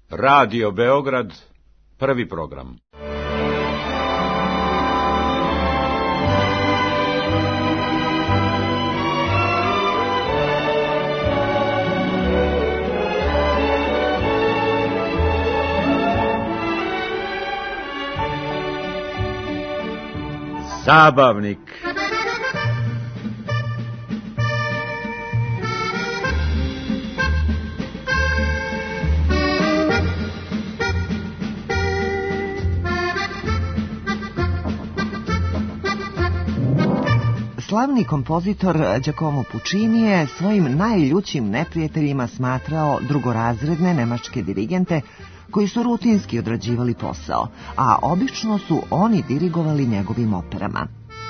Radio Beograd, prvi program. Zabavnik. Slavni kompozitor Giacomo Puccini je svojim najljućim neprijateljima smatrao drugorazredne nemačke dirigente koji su rutinski odrađivali posao, a obično su oni dirigovali njegovim operama.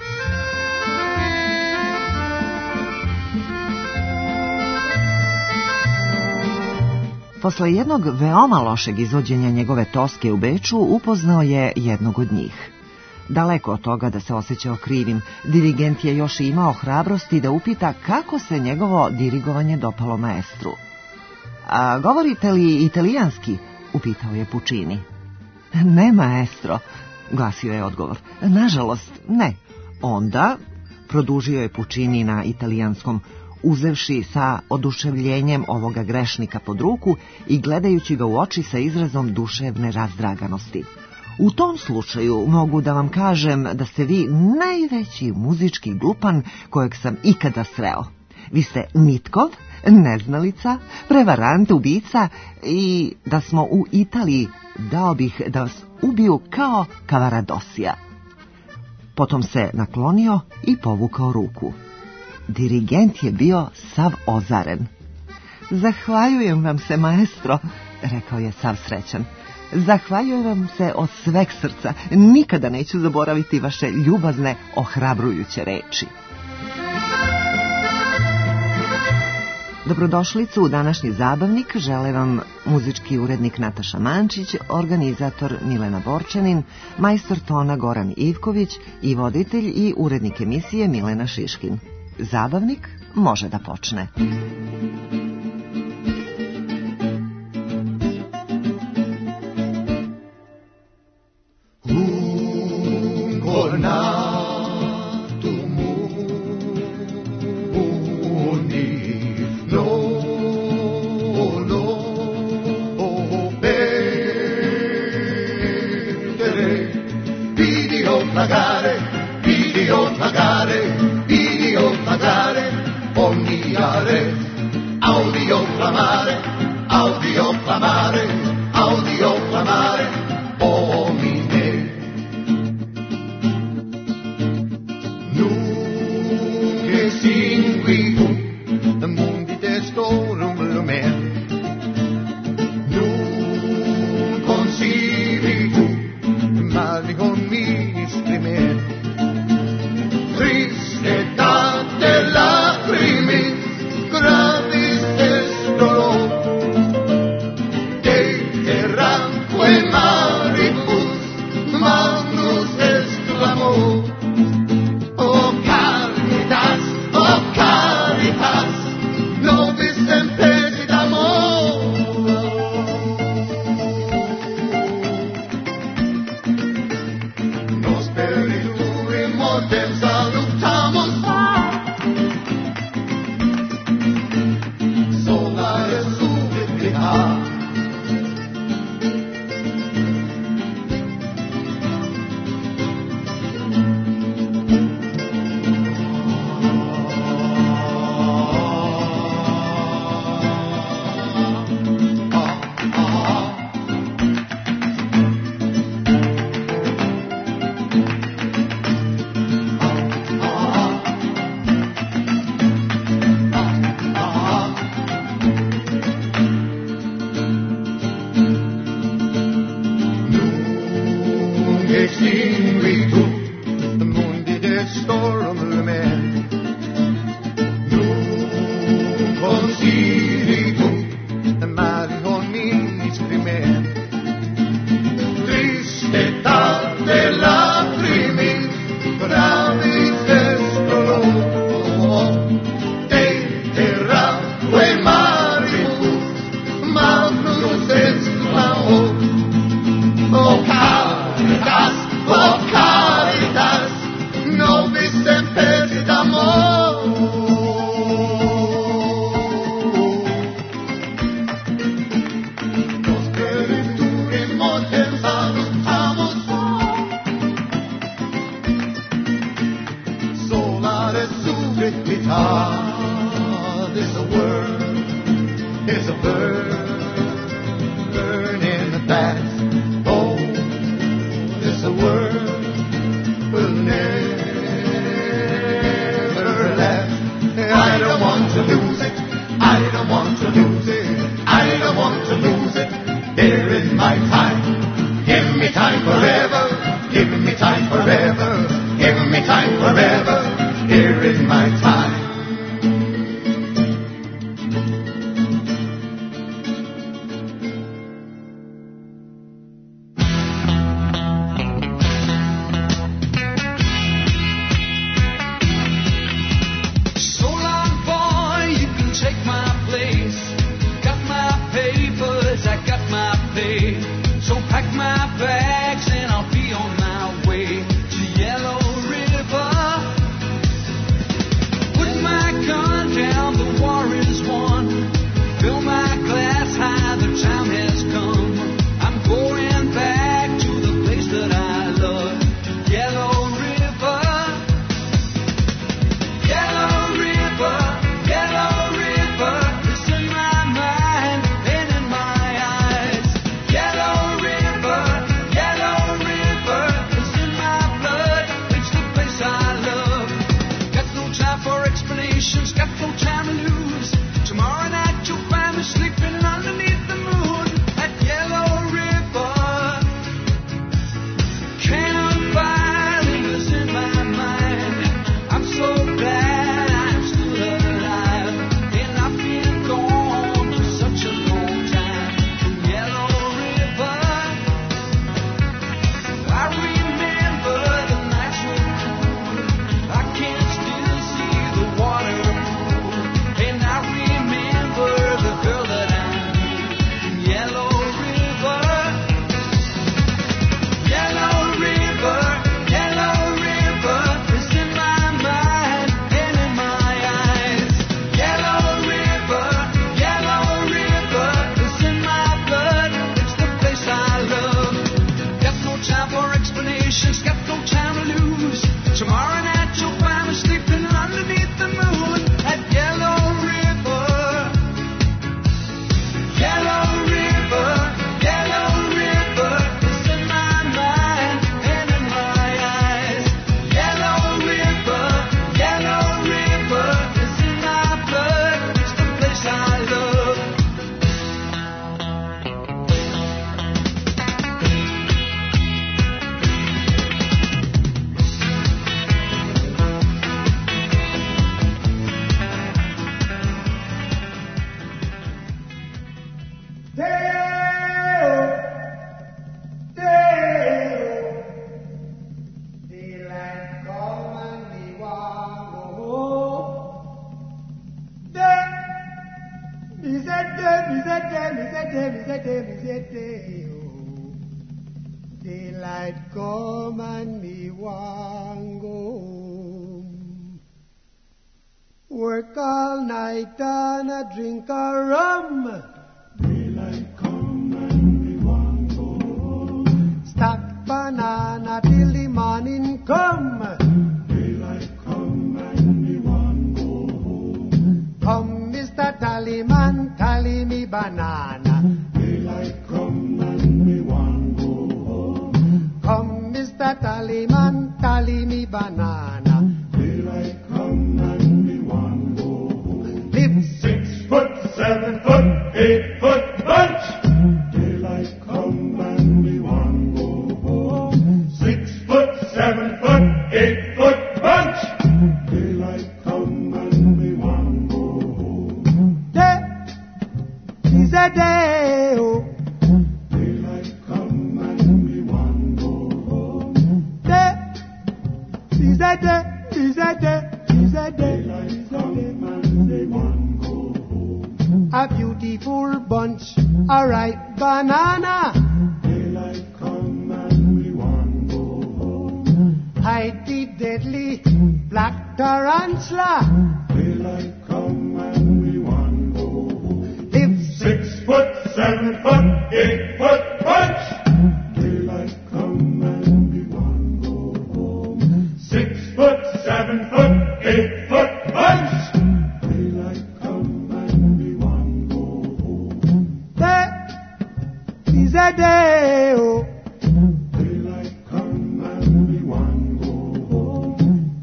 Posle jednog veoma lošeg izvođenja njegove Toske u Beču upoznao je jednog od njih. Daleko od toga da se osjećao krivim, dirigent je još imao hrabrosti da upita kako se njegovo dirigovanje dopalo maestru. A govorite li italijanski? Upitao je Puccini. Ne, maestro, glasio je odgovor. Nažalost, ne. Onda, produžio je Puccini na italijanskom, uzevši sa oduševljenjem ovoga grešnika pod ruku i gledajući ga u oči sa izrazom duševne razdraganosti. U tom slučaju mogu da vam kažem da ste vi najveći muzički glupan kojeg sam ikada sreo. Vi ste nitkov, neznalica, prevarant, ubica i da smo u Italiji dao bih da vas ubiju kao Cavaradosija. Potom se naklonio i povukao ruku. Dirigent je bio sav ozaren. Zahvaljujem vam se, maestro, rekao je sav srećan. Zahvaljujem vam se od sveg srca. Nikada neću zaboraviti vaše ljubazne, ohrabrujuće reči. Dobrodošlicu u današnji zabavnik žele vam muzički urednik Nataša Mančić, organizator Milena Borčanin, majstor tona Goran Ivković i voditelj i urednik emisije Milena Šiškin. Zabavnik može da počne. Quei mari, ma non senza Here is my time. Give me time forever. Give me time forever. Give me time forever. Here is my time. Daylight come and me want go home. Work all night and a drink a rum. Daylight come and me want go home. Stack banana till the morning come. Daylight come and me want go home. Come, Mr. Tallyman, tally me banana. Daylight come and me want go home. Come, Mr. Tallyman, tally me banana. Daylight come and me want go home. Live 6 foot, 7 foot, 8 foot bunch. Daylight come and me want go home. 6 foot, 7 foot, 8 foot bunch. Daylight come and me want go home. Day is a day, oh. Daylight come and me want go home. Day is a day, is a day, is a day. Daylight come and me want go home. A beautiful bunch, a ripe banana. Daylight come and me want go home. Hide the deadly black tarantula. Daylight come and me want go home. Live 6 foot, 7 foot, 8 foot bunch. Daylight come and me want go home. 6 foot, 7 foot, 8 foot bunch. Daylight come and me want go home. day is a day, oh. Daylight come and me want go home.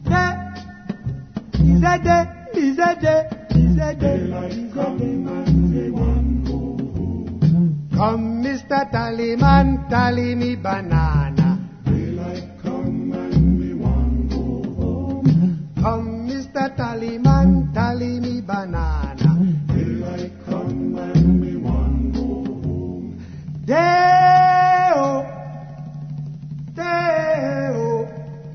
Day is a day, is a day, is a day, Daylight is a come day. and me want go home. Come, Mr. Tallyman, tally me banana. Daylight come and me want go home. Come, Mr. Tallyman, tally me banana. Daylight come and me want go home. Day-o, day-o.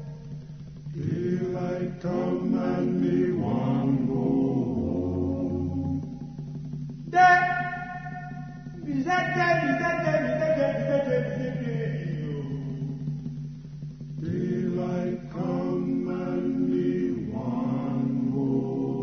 Daylight come and me want go home. Day. Daylight come and me want go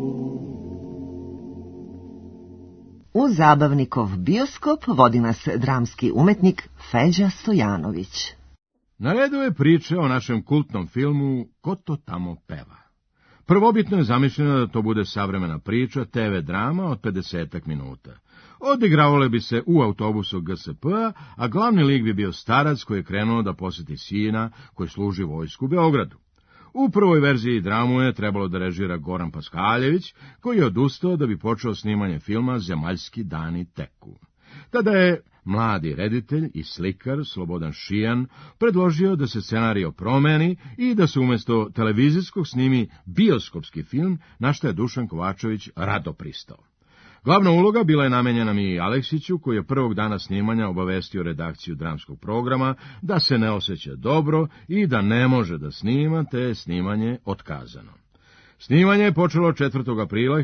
home. U zabavnikov bioskop vodi nas dramski umetnik Feđa Stojanović. Na redu je priča o našem kultnom filmu Ko to tamo peva. Prvobitno je zamišljeno da to bude savremena priča, TV drama od 50 minuta. Odigravale bi se u autobusu GSP-a, a glavni lik bi bio starac koji je krenuo da posjeti sina koji služi vojsku u Beogradu. U prvoj verziji dramu je trebalo da režira Goran Paskaljević, koji je odustao da bi počeo snimanje filma Zemaljski dani teku. Tada je mladi reditelj i slikar Slobodan Šijan predložio da se scenario promeni i da se umjesto televizijskog snimi bioskopski film, na što je Dušan Kovačević rado pristao. Glavna uloga bila je namenjena Miji Aleksiću, koji je prvog dana snimanja obavestio redakciju dramskog programa da se ne osjeća dobro i da ne može da snima, te je snimanje otkazano. Snimanje je počelo 4. aprila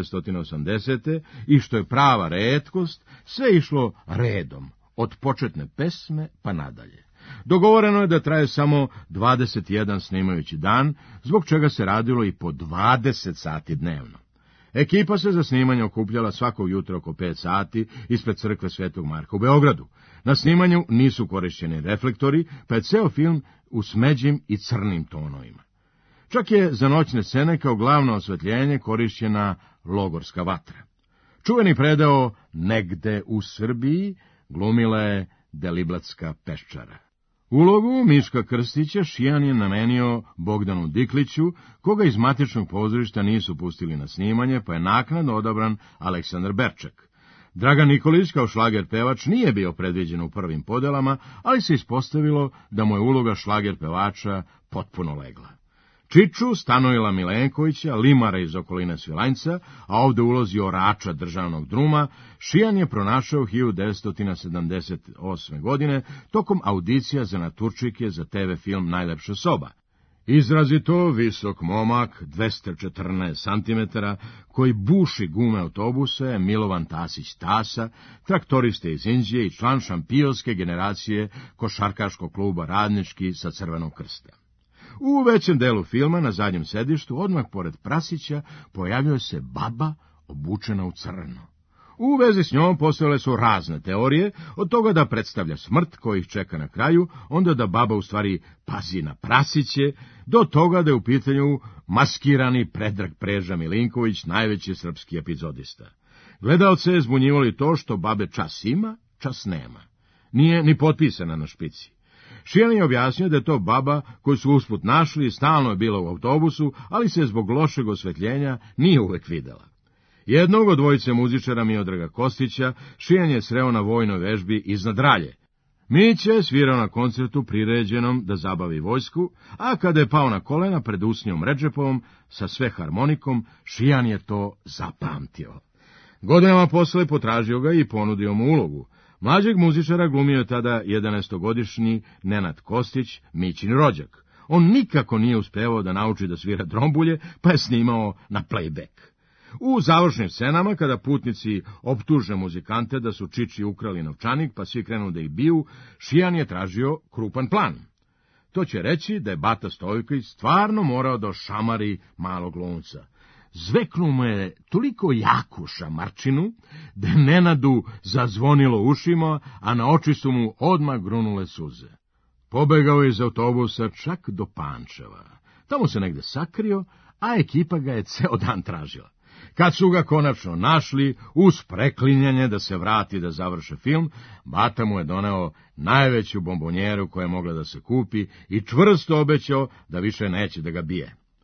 1980. i što je prava retkost, sve išlo redom, od početne pesme pa nadalje. Dogovoreno je da traje samo 21 snimajući dan, zbog čega se radilo i po 20 sati dnevno. Ekipa se za snimanje okupljala svakog jutra oko 5 sati ispred crkve Svetog Marka u Beogradu. Na snimanju nisu korišćeni reflektori, pa je ceo film u smeđim i crnim tonovima. Čak je za noćne scene kao glavno osvetljenje korišćena logorska vatra. Čuveni predeo Negde u Srbiji glumila je Deliblatska peščara. Ulogu Miška Krstića Šijan je namenio Bogdanu Dikliću, koga iz matičnog pozorišta nisu pustili na snimanje, pa je naknadno odabran Aleksandar Berčak. Dragan Nikolić kao šlager pevač nije bio predviđen u prvim podelama, ali se ispostavilo da mu je uloga šlager pevača potpuno legla. Čiču Stanojila Milenkovića, limara iz okoline Svilajnca, a ovde ulozi orača državnog druma, Šijan je pronašao 1978. godine tokom audicija za naturčike za TV film Najlepša soba. Izrazito visok momak, 214 cm, koji buši gume autobusa je Milovan Tasić Tasa, traktoriste iz Inđije i član šampionske generacije košarkaškog kluba Radnički sa Crvenog krsta. U većem delu filma, na zadnjem sedištu, odmah pored Prasića, pojavljuje se baba obučena u crno. U vezi s njom postojale su razne teorije, od toga da predstavlja smrt koja ih čeka na kraju, onda da baba u stvari pazi na Prasiće, do toga da je u pitanju maskirani Predrag Preža Milinković, najveći srpski epizodista. Gledaoce je zbunjivali to što babe čas ima, čas nema. Nije ni potpisana na špici. Šijan je objasnio da je to baba koju su usput našli i stalno je bila u autobusu, ali se zbog lošeg osvetljenja nije uvek videla. Jednog od dvojice muzičara Miodraga Kostića Šijan je sreo na vojnoj vežbi iznad Ralje. Mića je svirao na koncertu priređenom da zabavi vojsku, a kada je pao na kolena pred Usnjom Redžepovom sa sve harmonikom, Šijan je to zapamtio. Godinama posle potražio ga i ponudio mu ulogu. Mlađeg muzičara glumio je tada 11-godišnji Nenad Kostić, Mićin rođak. On nikako nije uspevao da nauči da svira drombulje, pa je snimao na playback. U završnim scenama, kada putnici optuže muzikante da su Čiči ukrali novčanik, pa svi krenu da ih biju, Šijan je tražio krupan plan. To će reći da je Bata Stojković stvarno morao da ošamari malog glumca. Zveknuo mu je toliko jaku šamarčinu, da je Nenadu zazvonilo ušima, a na oči su mu odmah grunule suze. Pobegao je iz autobusa čak do Pančeva. Tamo se negde sakrio, a ekipa ga je ceo dan tražila. Kad su ga konačno našli, uz preklinjanje da se vrati da završe film, Bata mu je doneo najveću bombonjeru koja je mogla da se kupi i čvrsto obećao da više neće da ga bije.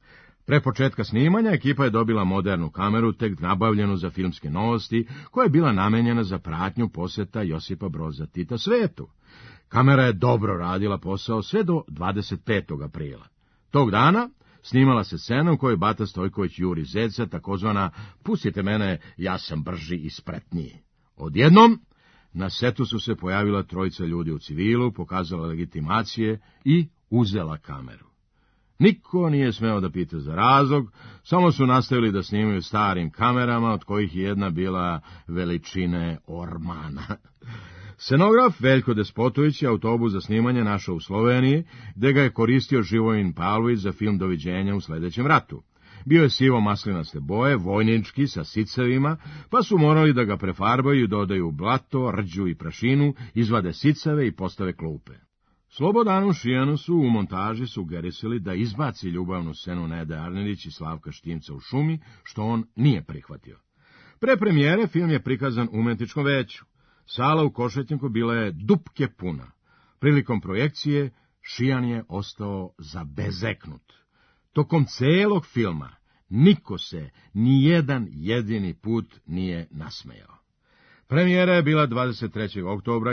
Pre početka snimanja ekipa je dobila modernu kameru, tek nabavljenu za filmske novosti, koja je bila namenjena za pratnju poseta Josipa Broza Tita svetu. Kamera je dobro radila posao sve do 25. aprila. Tog dana snimala se scena u kojoj Bata Stojković juri zeca, takozvana "pustite mene, ja sam brži i spretniji". Odjednom, na setu su se pojavila trojica ljudi u civilu, pokazala legitimacije i uzela kameru. Niko nije smeo da pita za razlog, samo su nastavili da snimaju starim kamerama, od kojih je jedna bila veličine ormana. Scenograf Veljko Despotović je autobus za snimanje našao u Sloveniji, gde ga je koristio Živojin Pavlović za film Doviđenja u sledećem ratu. Bio je sivo maslinaste boje, vojnički, sa sicevima, pa su morali da ga prefarbaju i dodaju blato, rđu i prašinu, izvade siceve i postave klupe. Slobodanu Šijanu su u montaži sugerisali da izbaci ljubavnu scenu Nede Arnerić i Slavka Štimca u šumi, što on nije prihvatio. Pre premijere film je prikazan u umetničkom veću. Sala u Košetnjaku bila je dupke puna. Prilikom projekcije Šijan je ostao zabezeknut. Tokom celog filma niko se ni jedan jedini put nije nasmejao. Premijera je bila 23. oktobra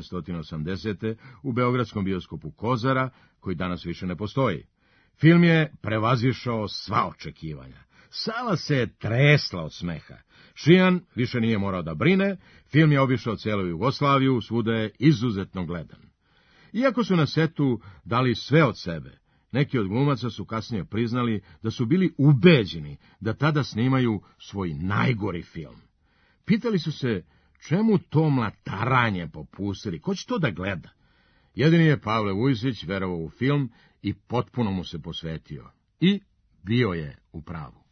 1980. u beogradskom bioskopu Kozara, koji danas više ne postoji. Film je prevazišao sva očekivanja. Sala se je tresla od smeha. Šijan više nije morao da brine, film je obišao celu Jugoslaviju, svuda je izuzetno gledan. Iako su na setu dali sve od sebe, neki od glumaca su kasnije priznali da su bili ubeđeni da tada snimaju svoj najgori film. Pitali su se čemu to mlataranje po puseri, ko će to da gleda? Jedini je Pavle Vujsić verovao u film i potpuno mu se posvetio. I bio je u pravu.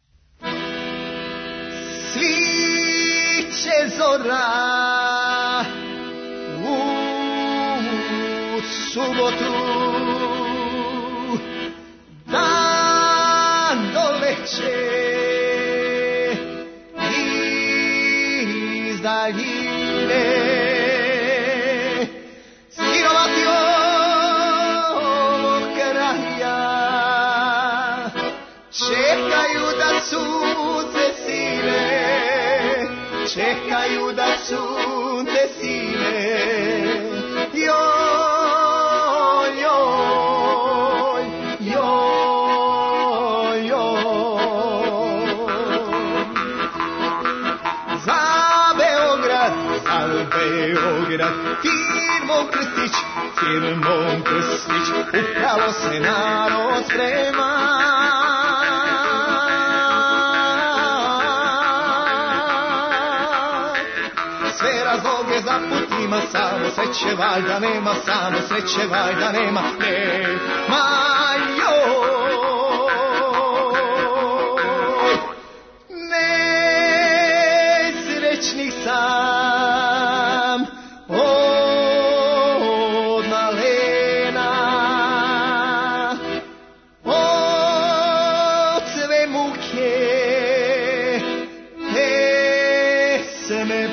Sviće zora u subotu, dan doleće iz daljine, sirovati ovog kraja čekaju da sunce sine, čekaju da sunce sine. Joj, joj, joj, joj. Za Beograd, firmom Krstić, firmom Krstić, upravo se narod sprema. Sve razloge za put ima, samo sreće valjda nema, samo sreće valjda nema, nema joj. Nesrećnih sam od malena, od sve muke pesme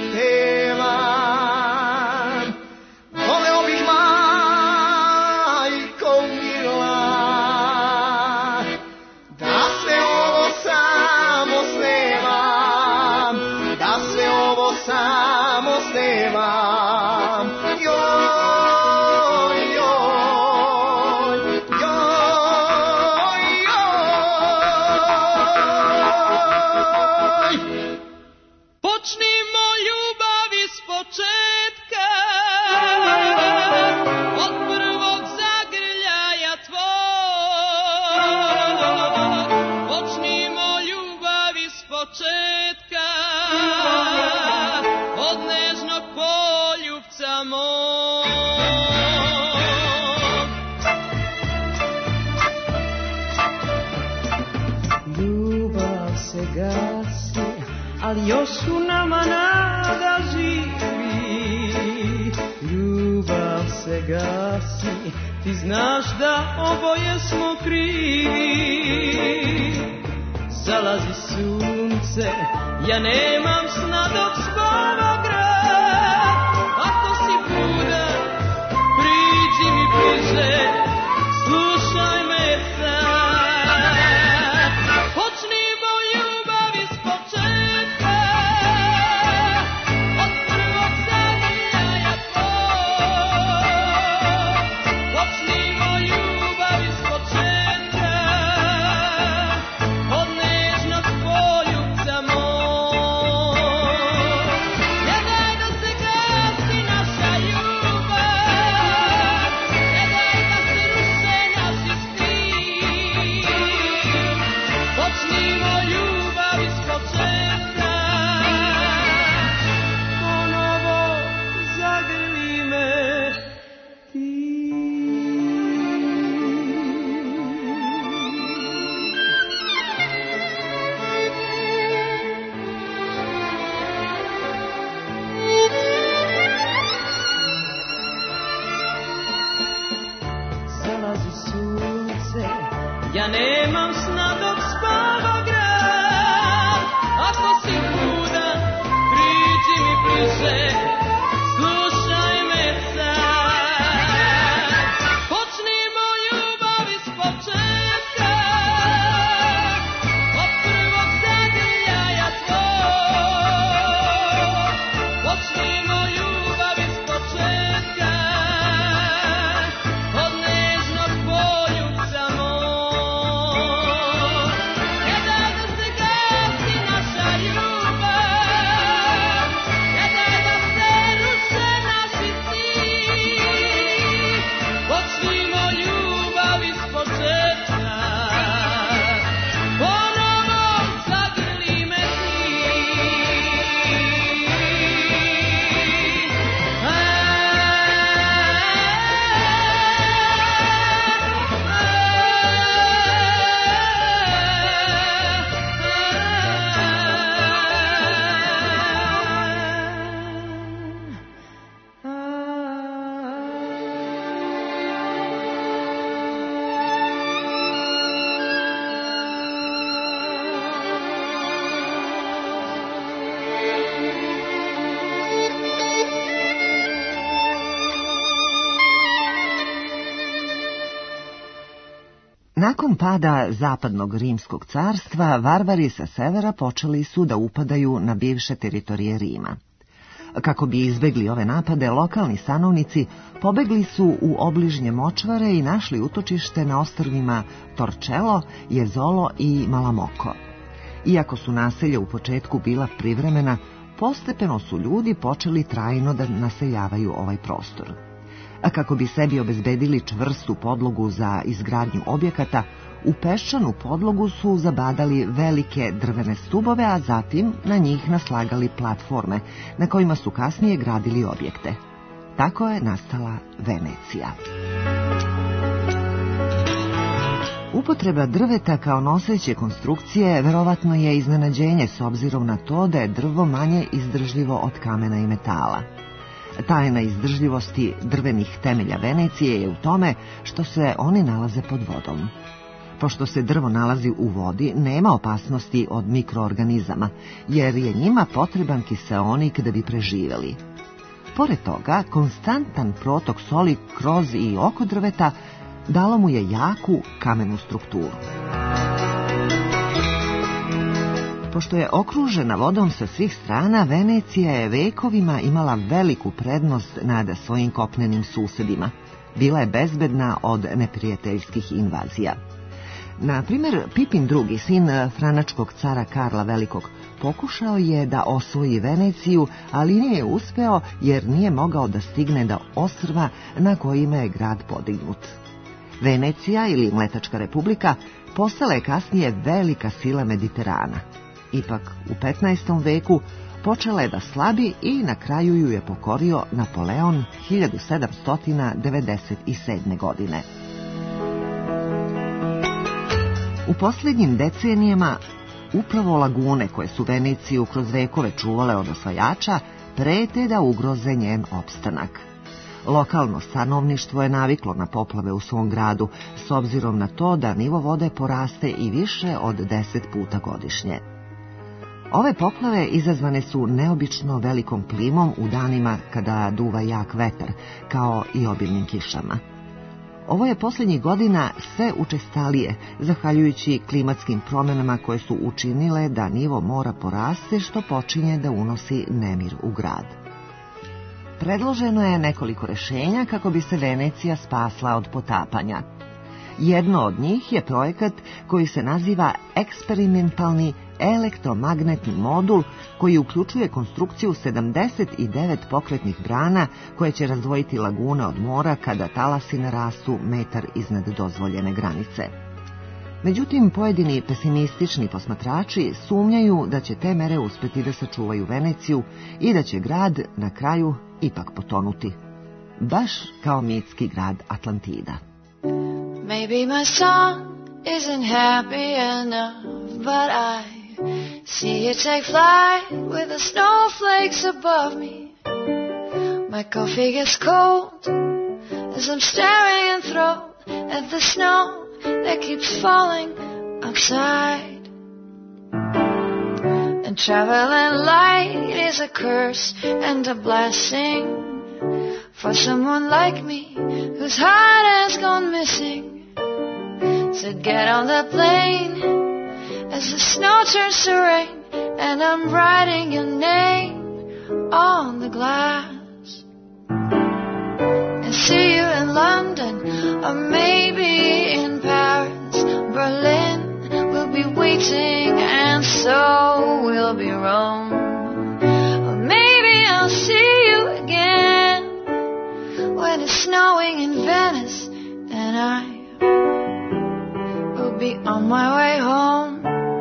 pevam. Voleo bih majko mila da sve ovo samo snemam, da sve ovo samo snemam. Joj, joj, joj, joj. Počnimo ljubav iz početka, od prvog zagrljaja tvog. Počnimo ljubav iz početka, od nežnog poljubca mog. Ljubav se gasi, ali još u nama nada živi. Ljubav se gasi, ti znaš da oboje smo krivi. Zalazi sunce, ja nemam sna dok spava grad. Ako si budan, priđi mi bliže, slušaj me sad. se, ja nemam sna dok spava grad. Ako si budan, priđi mi bliže, slušaj me sad. Počnimo ljubav iz početka, od prvog zagrljaja tvog. Počnimo ljubav iz početka, od nežnog poljubca mog. Ne daj da se gasi naša ljubav, ne daj da se ruše naši sni. Počnimo ljubav iz početka, ponovo zagrli me ti. Nakon pada zapadnog Rimskog carstva, varvari sa severa počeli su da upadaju na bivše teritorije Rima. Kako bi izbegli ove napade, lokalni stanovnici pobegli su u obližnje močvare i našli utočište na ostrvima Torcello, Jesolo i Malamocco. Iako su naselja u početku bila privremena, postepeno su ljudi počeli trajno da naseljavaju ovaj prostor. A kako bi sebi obezbedili čvrstu podlogu za izgradnju objekata, u peščanu podlogu su zabadali velike drvene stubove, a zatim na njih naslagali platforme, na kojima su kasnije gradili objekte. Tako je nastala Venecija. Upotreba drveta kao noseće konstrukcije verovatno je iznenađenje s obzirom na to da je drvo manje izdržljivo od kamena i metala. Tajna izdržljivosti drvenih temelja Venecije je u tome što se oni nalaze pod vodom. Pošto se drvo nalazi u vodi, nema opasnosti od mikroorganizama, jer je njima potreban kiseonik da bi preživeli. Pored toga, konstantan protok soli kroz i oko drveta dalo mu je jaku kamenu strukturu. Pošto je okružena vodom sa svih strana, Venecija je vekovima imala veliku prednost nad svojim kopnenim susedima. Bila je bezbedna od neprijateljskih invazija. Na primjer, Pipin II, sin franačkog cara Karla Velikog, pokušao je da osvoji Veneciju, ali nije uspeo jer nije mogao da stigne do ostrva na kojima je grad podignut. Venecija ili Mletačka republika postala je kasnije velika sila Mediterana. Ipak, u 15. veku počela je da slabi i na kraju ju je pokorio Napoleon 1797. godine. U posljednjim decenijama upravo lagune koje su Veneciju kroz vekove čuvale od osvajača prete da ugroze njen opstanak. Lokalno stanovništvo je naviklo na poplave u svom gradu, s obzirom na to da nivo vode poraste i više od 10 puta godišnje. Ove poplave izazvane su neobično velikom plimom u danima kada duva jak vetar, kao i obilnim kišama. Ovo je posljednjih godina sve učestalije, zahvaljujući klimatskim promjenama koje su učinile da nivo mora poraste, što počinje da unosi nemir u grad. Predloženo je nekoliko rešenja kako bi se Venecija spasla od potapanja. Jedno od njih je projekat koji se naziva eksperimentalni elektromagnetni modul, koji uključuje konstrukciju 79 pokretnih brana koje će razdvojiti lagune od mora kada talasi narastu metar iznad dozvoljene granice. Međutim, pojedini pesimistični posmatrači sumnjaju da će te mere uspjeti da sačuvaju Veneciju i da će grad na kraju ipak potonuti. Baš kao mitski grad Atlantida. Maybe my song isn't happy enough, but I see it take flight with the snowflakes above me. My coffee gets cold as I'm staring and thrown at the snow that keeps falling outside. And traveling light is a curse and a blessing for someone like me whose heart has gone missing. So get on the plane as the snow turns to rain, and I'm writing your name on the glass. And see you in London, or maybe in Paris. Berlin will be waiting, and so will be Rome. Or maybe I'll see you again when it's snowing in Venice, and I will be on my way home.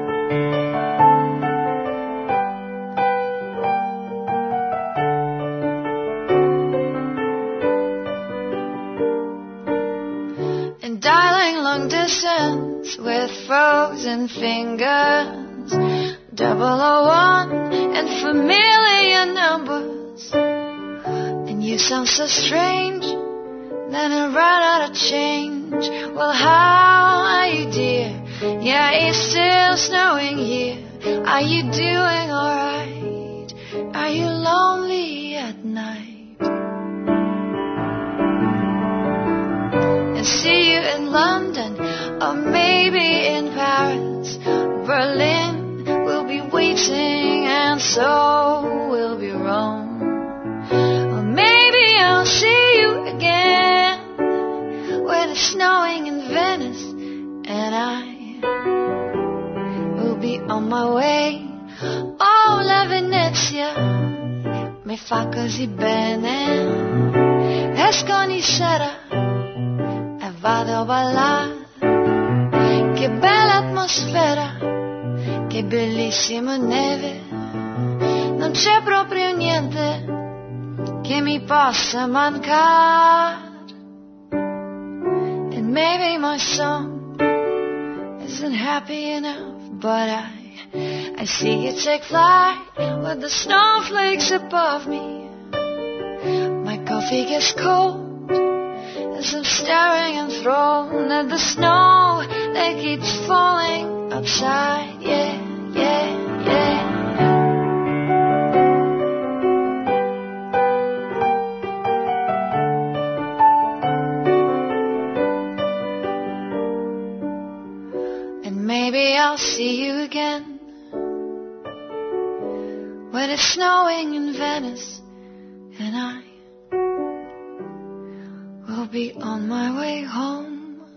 And dialing long distance with frozen fingers, 001 and familiar numbers. And you sound so strange, then I run out of change. Well, how are you, dear? Yeah, it's still snowing here. Are you doing alright? Are you lonely at night? And see you in London, or maybe in Paris. Berlin will be waiting, and so will be Rome. Or maybe I'll see you again when it's snowing in Venice, and I will be on my way. Oh, la Venezia mi fa così bene. Esco ogni sera e vado a ballare. Che bella atmosfera, che bellissima neve. Non c'è proprio niente che mi possa mancare. And maybe my song isn't happy enough, but I see you take flight with the snowflakes above me. My coffee gets cold as I'm staring and thrown at the snow that keeps falling outside. Yeah, yeah, yeah. And maybe I'll see you again when it's snowing in Venice, and I will be on my way home.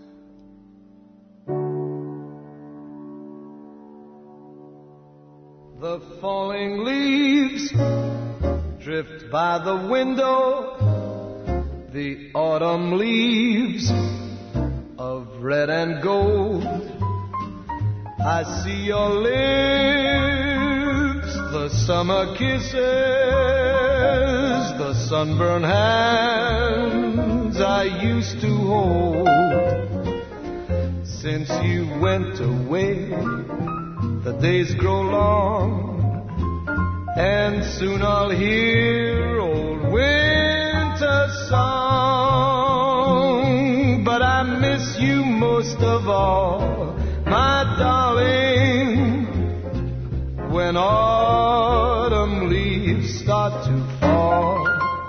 The falling leaves drift by the window, the autumn leaves of red and gold. I see your lips, the summer kisses, the sunburned hands I used to hold. Since you went away, the days grow long, and soon I'll hear old winter song. But I miss you most of all, my darling, when autumn leaves start to fall.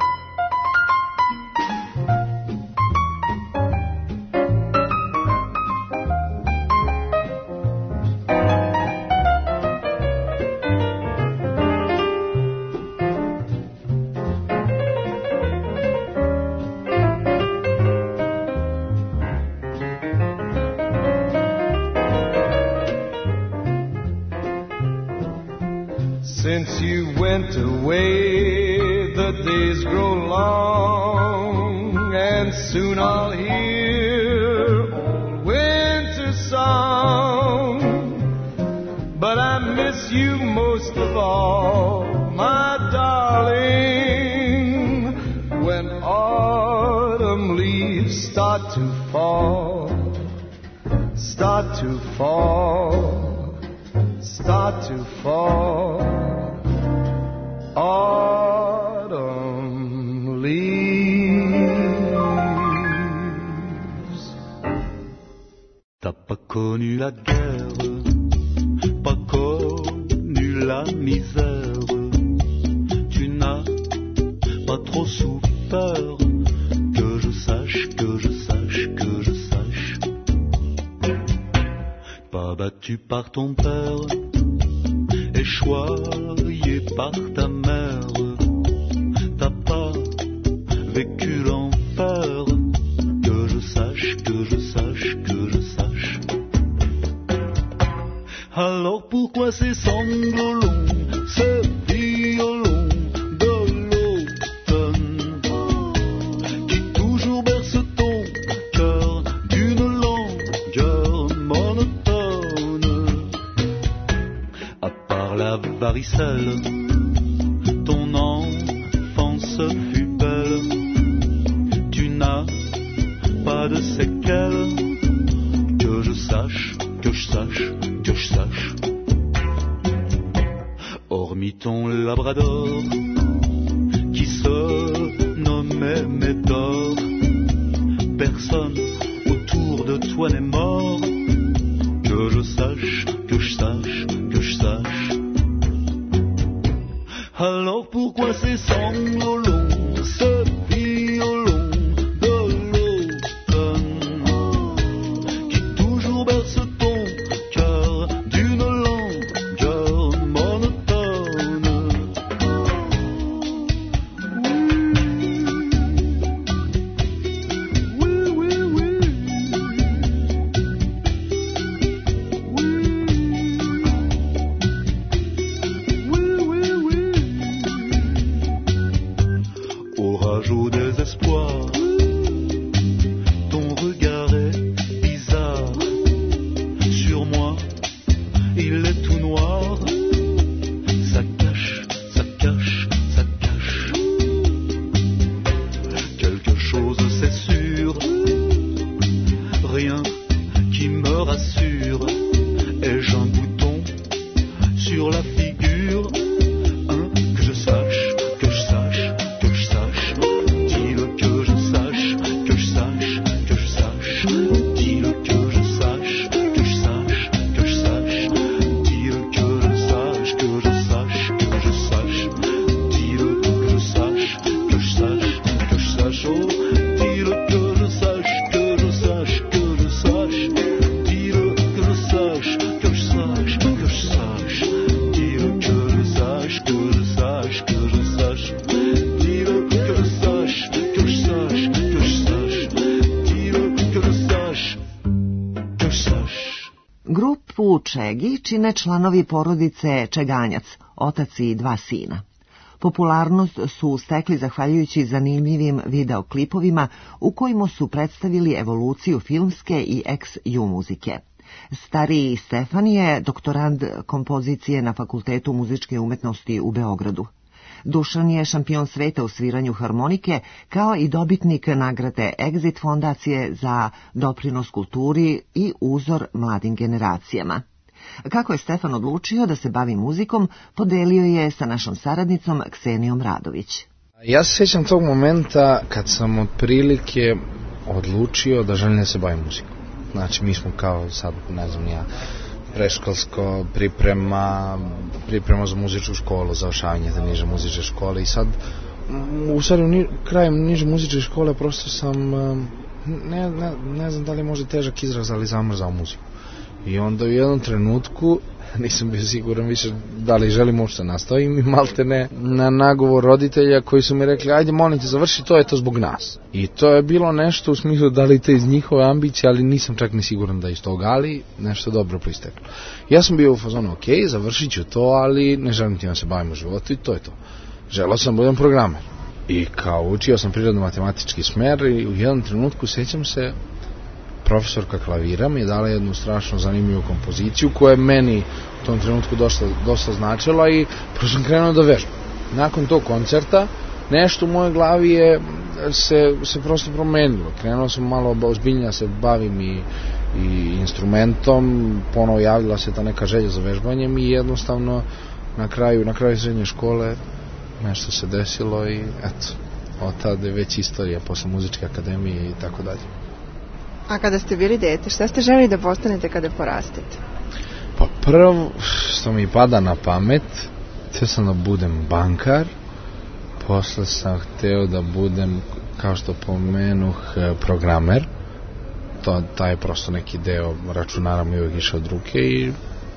Since you went away, the days grow long, and soon I'll hear old winter song. But I miss you most of all, my darling, when autumn leaves start to fall, start to fall, start to fall. Autumn leaves. T'as pas connu la guerre, pas connu la misère, tu n'as pas trop souffert, que je sache, que je sache, que je sache. Pas battu par ton père, et choyé par ta mère, t'as pas vécu l'enfer, que je sache, que je sache, que je sache. Alors pourquoi ces sanglots longs, ce violon de l'automne, qui toujours berce ton cœur d'une langueur monotone? À part la varicelle, ton enfance fut belle, tu n'as pas de séquelles, que je sache, que je sache, que je sache. Hormis ton labrador, qui se nommait Médor, personne autour de toi n'est mort, que je sache, que je sache, que je sache. Alors pourquoi ces sanglots longs, ce violon de l'automne, qui toujours berce ton cœur d'une langueur monotone? Oui, oui, oui, oui, oui, oui. Orage au désespoir, ton regard est bizarre, sur moi il est tout noir, ça cache, ça cache, ça cache quelque chose, c'est sûr, rien qui me rassure. Ai-je un bouton sur la figure, que je sache, que je sache, que je sache. Dis-le que je sache, que je sache, que je sache. Dis-le que je sache, que je sache, que je sache. Dis-le que je sache, que je sache, que je sache. Dis-le que je sache, que je sache, que je sache. Oh, dis-le que je sache, que je sache, que je sache. Dis-le que je sache, que je sache, que je sache. Dis-le que je sache, que je sache, que je sache. Dis-le que je sache, que je sache, que je sache. Dis-le que je sache, que je sache. Grupu Čegi čine članovi porodice Čeganjac, otac i dva sina. Popularnost su stekli zahvaljujući zanimljivim videoklipovima u kojima su predstavili evoluciju filmske i ex-ju muzike. Stariji Stefan je doktorand kompozicije na Fakultetu muzičke umetnosti u Beogradu. Dušan je šampion sveta u sviranju harmonike, kao i dobitnik nagrade Exit fondacije za doprinos kulturi i uzor mladim generacijama. Kako je Stefan odlučio da se bavi muzikom, podelio je sa našom saradnicom Ksenijom Radović. Ja se sjećam tog momenta kad sam otprilike odlučio da želim da se bavim muzikom. Znači, mi smo kao sad, ne znam ja, preškolsko priprema za muzičku školu, završavanje te niže muzičke škole i sad, u stvari, krajem niže muzičke škole prosto sam, ne znam da li je možda težak izraz, ali zamrzao muziku. I onda u jednom trenutku nisam bio siguran više da li želim uopšte nastavim i malte ne na nagovor roditelja koji su mi rekli ajde molim te završi to, je to zbog nas. I to je bilo nešto u smislu da li to iz njihove ambicije, ali nisam čak ni siguran da iz toga, ali nešto dobro proisteklo. Ja sam bio u fazonu ok, završit ću to, ali ne želim ti da se bavim u životu i to je to. Želeo sam budem programer. I kao učio sam prirodno-matematički smer i u jednom trenutku sjećam se profesorka klavira mi je dala jednu strašno zanimljivu kompoziciju koja je meni u tom trenutku dosta značila i prosto sam krenuo da vežbam. Nakon tog koncerta nešto u mojoj glavi je se prosto promenilo. Krenuo sam malo ozbiljnije se bavim i instrumentom, ponovo javila se ta neka želja za vežbanjem i jednostavno na kraju srednje škole nešto se desilo i eto, od tada je već istorija posle muzičke akademije i tako dalje. A kada ste bili dete, šta ste želeli da postanete kada porastete? Pa prvo što mi pada na pamet, htio sam da budem bankar, posle sam hteo da budem, kao što pomenuh, programer. Taj je prosto neki deo računara mi uvijek išao od ruke i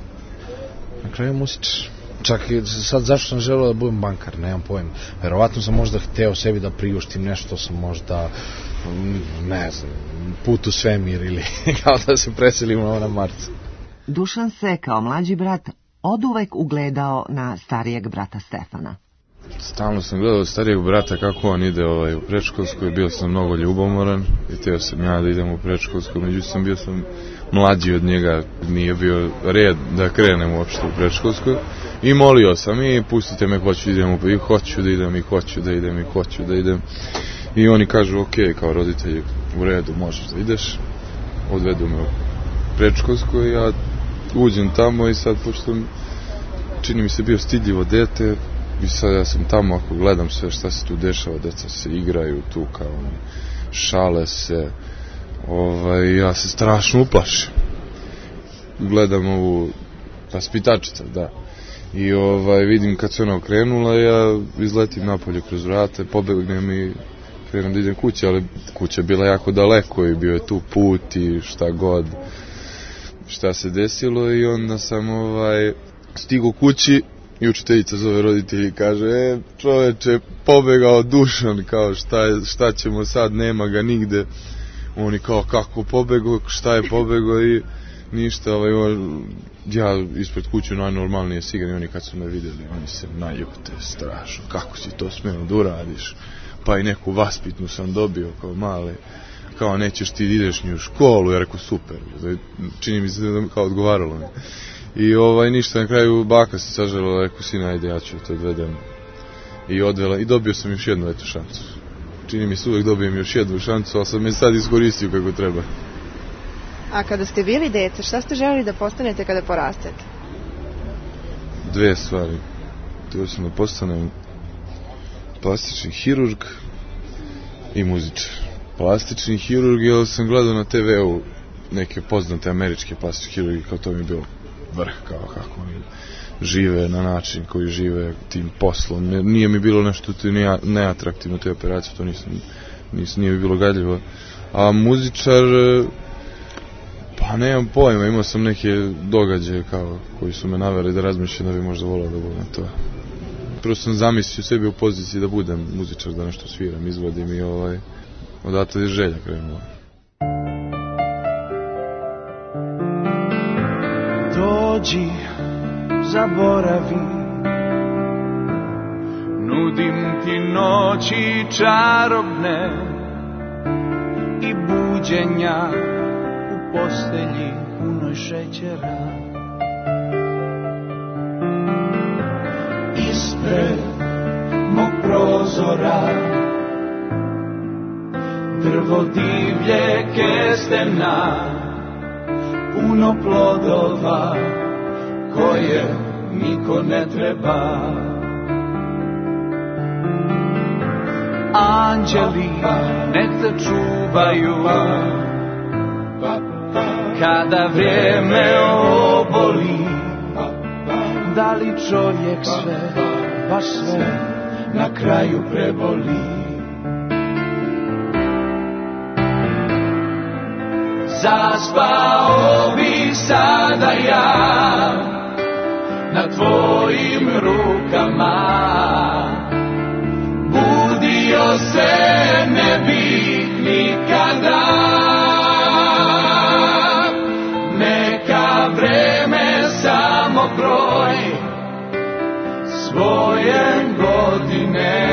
na kraju muzičar. Čak i sad zašto sam želeo da budem bankar, nemam pojma. Verovatno sam možda hteo sebi da priuštim nešto, sam možda, ne znam, put u svemir ili kao da se preselimo na Mars. Dušan se kao mlađi brat oduvek ugledao na starijeg brata Stefana. Stalno sam gledao starijeg brata kako on ide u predškolsku i bio sam mnogo ljubomoran i teo sam ja da idem u predškolsku, međutim bio sam mlađi od njega, nije bio red da krenem uopšte u predškolsku i molio sam i pustite me, hoću da idem i oni kažu ok, kao roditelji u redu, možeš da ideš, odvedu me u predškolsku i ja uđem tamo i sad pošto čini mi se bio stidljivo dete i sad ja sam tamo, ako gledam sve šta se tu dešava, deca se igraju tu kao šale se, ja se strašno uplašim. Gledam ovu vaspitačica, da. I vidim kad se ona okrenula, ja izletim napolje kroz vrate, pobegnem i krenem da idem kući, ali kuća je bila jako daleko i bio je tu put i šta god, šta se desilo i onda sam stigo kući i učiteljica zove roditelji i kaže, čoveče, pobegao Dušan, kao šta ćemo sad, nema ga nigde. Oni kao, kako pobegao, šta je pobegao i ništa, ja ispred kuću najnormalnije sigan i oni kad su me vidjeli, oni se naljute strašno, kako si to smeo da uradiš, pa i neku vaspitnu sam dobio kao male, kao nećeš ti ideš ni u školu, ja rekao super, čini mi se da mi kao odgovaralo mi. I ništa, na kraju baka se sažalila, rekao sina, ajde ja ću te odvedem i odvela i dobio sam još jednu šansu. Čini mi se uvijek dobijem još jednu šansu, ali sam je sad iskoristio kako treba. A kada ste bili dete, šta ste želeli da postanete kada porastete? Dve stvari. Htio sam da postanem plastični hirurg i muzičar. Plastični hirurg, jer sam gledao na TV-u neke poznate američke plastične hirurgi, kao to mi je bilo vrh, kao kako oni žive na način koji žive tim poslom. Nije mi bilo nešto neatraktivno te operacije, to nije mi bilo gadljivo. A muzičar, pa nemam pojma, imao sam neke događaje kao koji su me naveli da razmišljam da bi možda volao da budem to. Prvo sam zamislio sebi u poziciji da budem muzičar, da nešto sviram, izvodim i odatle je želja krenula. Dođi, zaboravi, nudim ti noći čarobne i buđenja u postelji punoj šećera. Ispred mog prozora drvo divlje kestena, puno plodova koje niko ne treba. Anđeli nek te čuvaju kada vrijeme oboli. Da li čovjek sve, baš sve na kraju preboli? Zaspao bi sada ja na tvojim rukama, budio se ne bi nikada. Neka vreme samo broj svoje godine,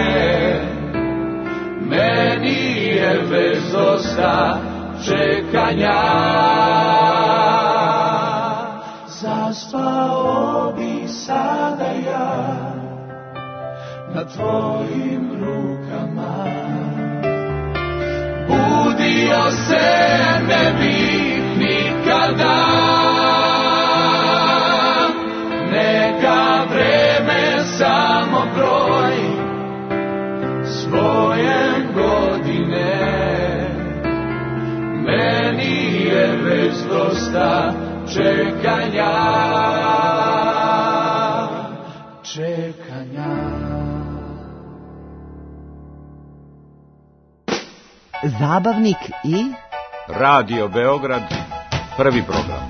meni je već dosta čekanja. Zaspao bi sada ja na tvojim rukama, budio se ne bi nikada. Neka vreme samo broj svoje godine, meni čekanja. Zabavnik i Radio Beograd, prvi program.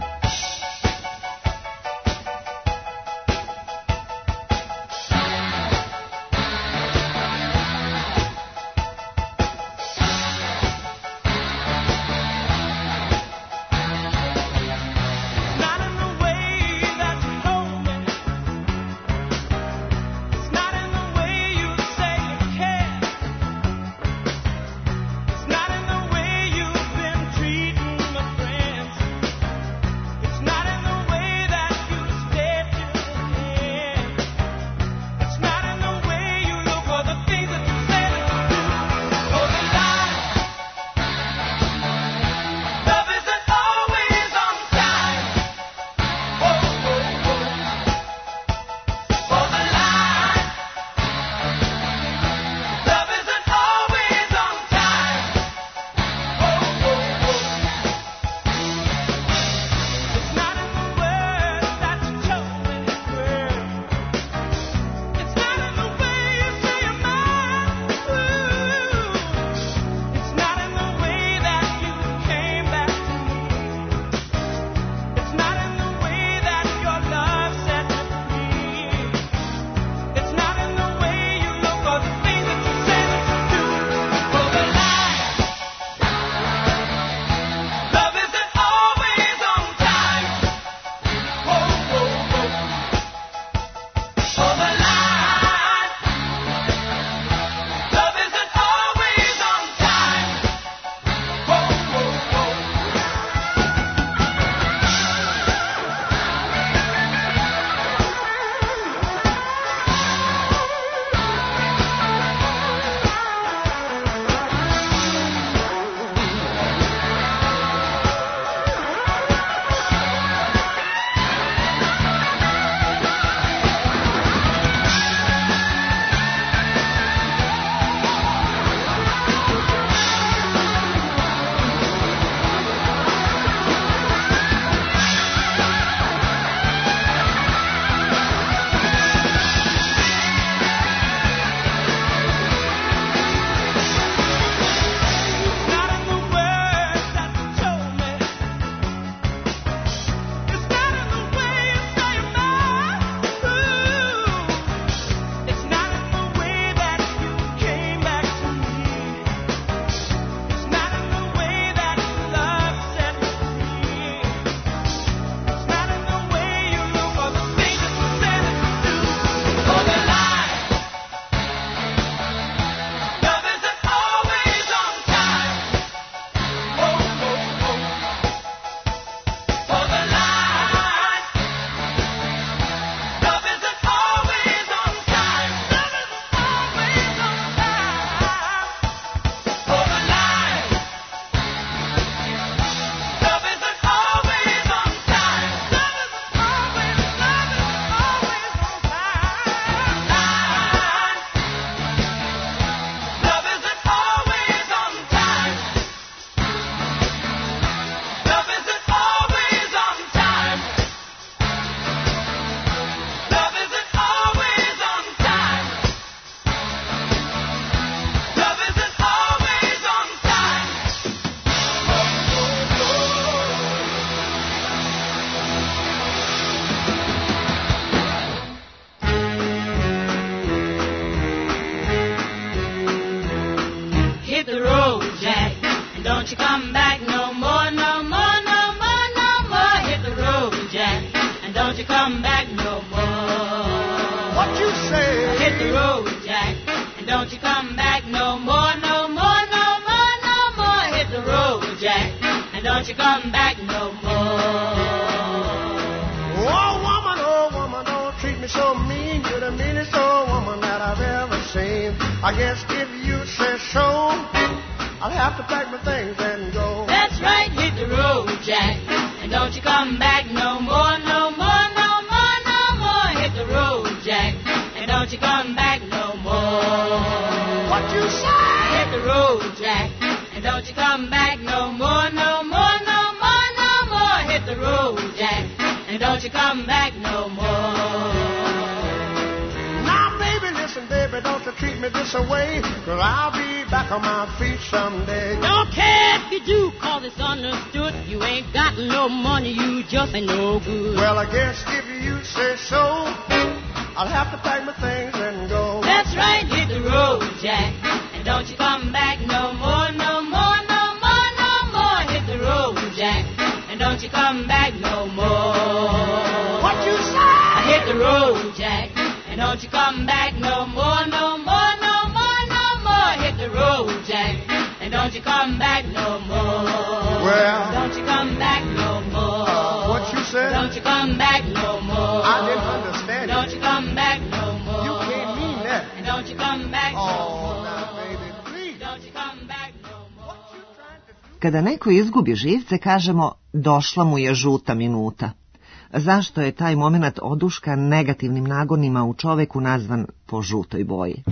Don't you come back no more, no more, no more, no more. Hit the road, Jack. Jack, and don't you come back no more. Now, baby, listen, baby, don't you treat me this way, 'cause I'll be back on my feet someday. Don't care if you do, 'cause it's understood. You ain't got no money, you just ain't no good. Well, I guess if you say so, I'll have to pack my things and go. That's right, hit the road, Jack, and don't you come back no more, no more, no more, no more. Hit the road, Jack, and don't you come back no more. What you say? Hit the road, Jack, and don't you come back no more, no more, no more, no more. Hit the road, Jack, and don't you come back no more. Well, don't you come back no more. What you said? Don't you come back no more. I didn't understand Don't you come back no more. You can't mean that. And don't you come back no more. Now, baby, please. Don't you come back no more. What you trying to do? Kada neko izgubi živce, kažemo došla mu je žuta minuta. Zašto je taj moment oduška negativnim nagonima u čoveku nazvan po žutoj boji?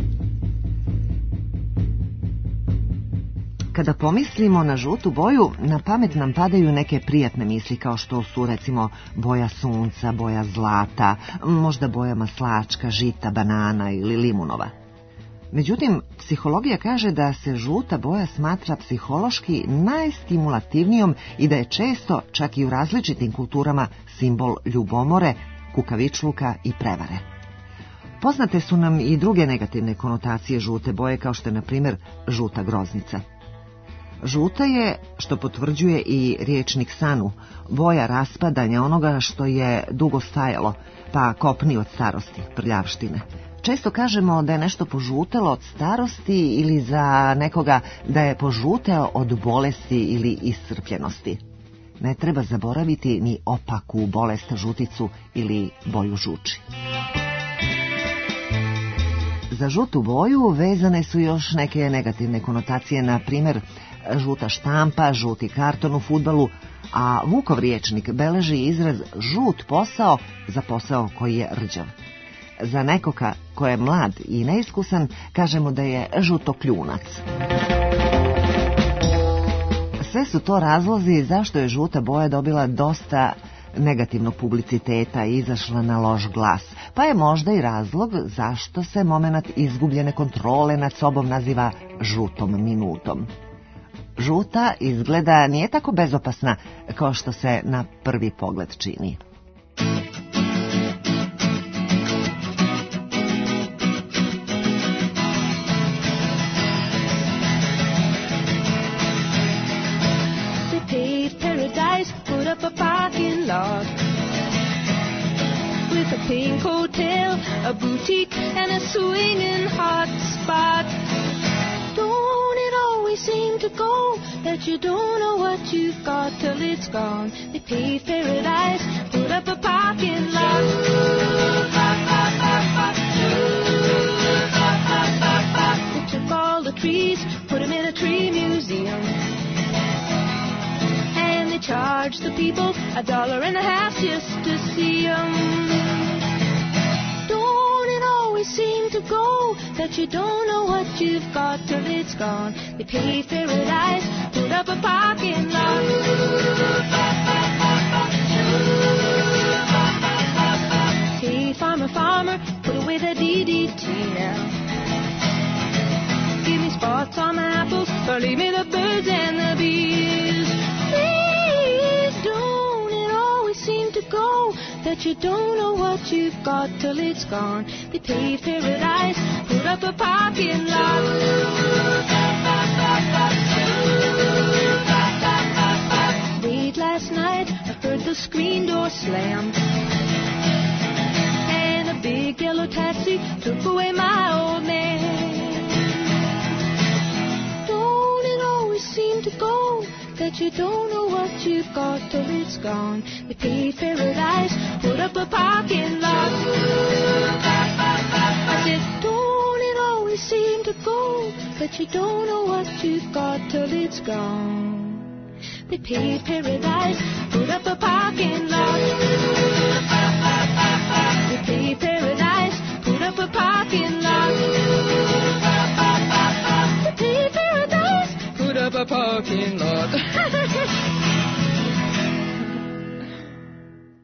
Kada pomislimo na žutu boju, na pamet nam padaju neke prijatne misli kao što su recimo boja sunca, boja zlata, možda boja maslačka, žita, banana ili limunova. Međutim, psihologija kaže da se žuta boja smatra psihološki najstimulativnijom i da je često, čak i u različitim kulturama, simbol ljubomore, kukavičluka i prevare. Poznate su nam i druge negativne konotacije žute boje, kao što je, na primjer, žuta groznica. Žuta je, što potvrđuje i riječnik Sanu, boja raspadanja onoga što je dugo stajalo, pa kopni od starosti, prljavštine. Često kažemo da je nešto požutelo od starosti ili za nekoga da je požuteo od bolesti ili iscrpljenosti. Ne treba zaboraviti ni opaku bolest žuticu ili boju žuči. Za žutu boju vezane su još neke negativne konotacije, na primjer žuta štampa, žuti karton u fudbalu, a Vukov riječnik beleži izraz žut posao za posao koji je rđav. Za nekoga ko je mlad i neiskusan kažemo da je žutokljunac. Sve su to razlozi zašto je žuta boja dobila dosta negativnog publiciteta i izašla na loš glas, pa je možda i razlog zašto se moment izgubljene kontrole nad sobom naziva žutom minutom. Žuta izgleda nije tako bezopasna kao što se na prvi pogled čini. With a pink hotel, a boutique, and a swinging hot spot. Don't it always seem to go that you don't know what you've got till it's gone? They paved paradise, put up a parking lot. They took all the trees, put them in a tree museum. And they charged the people $1.50 just to see them. Don't it always seem to go that you don't know what you've got till it's gone? They paved paradise, put up a parking lot. Hey, farmer, farmer, put away the DDT now. Give me spots on the apples, or leave me the birds and the bees. Please, don't it always seem to go that you don't know what you've got till it's gone? They paved paradise, put up a parking lot. Late last night, I heard the screen door slam, and a big yellow taxi took away my old man. Don't it always seem to go that you don't know what you've got till it's gone? They paved paradise, put up a parking lot. I said, don't it always seem to go that you don't know what you've got till it's gone? They paved paradise, put up a parking lot. They paved paradise, put up a parking lot. They paved paradise, put up a parking lot.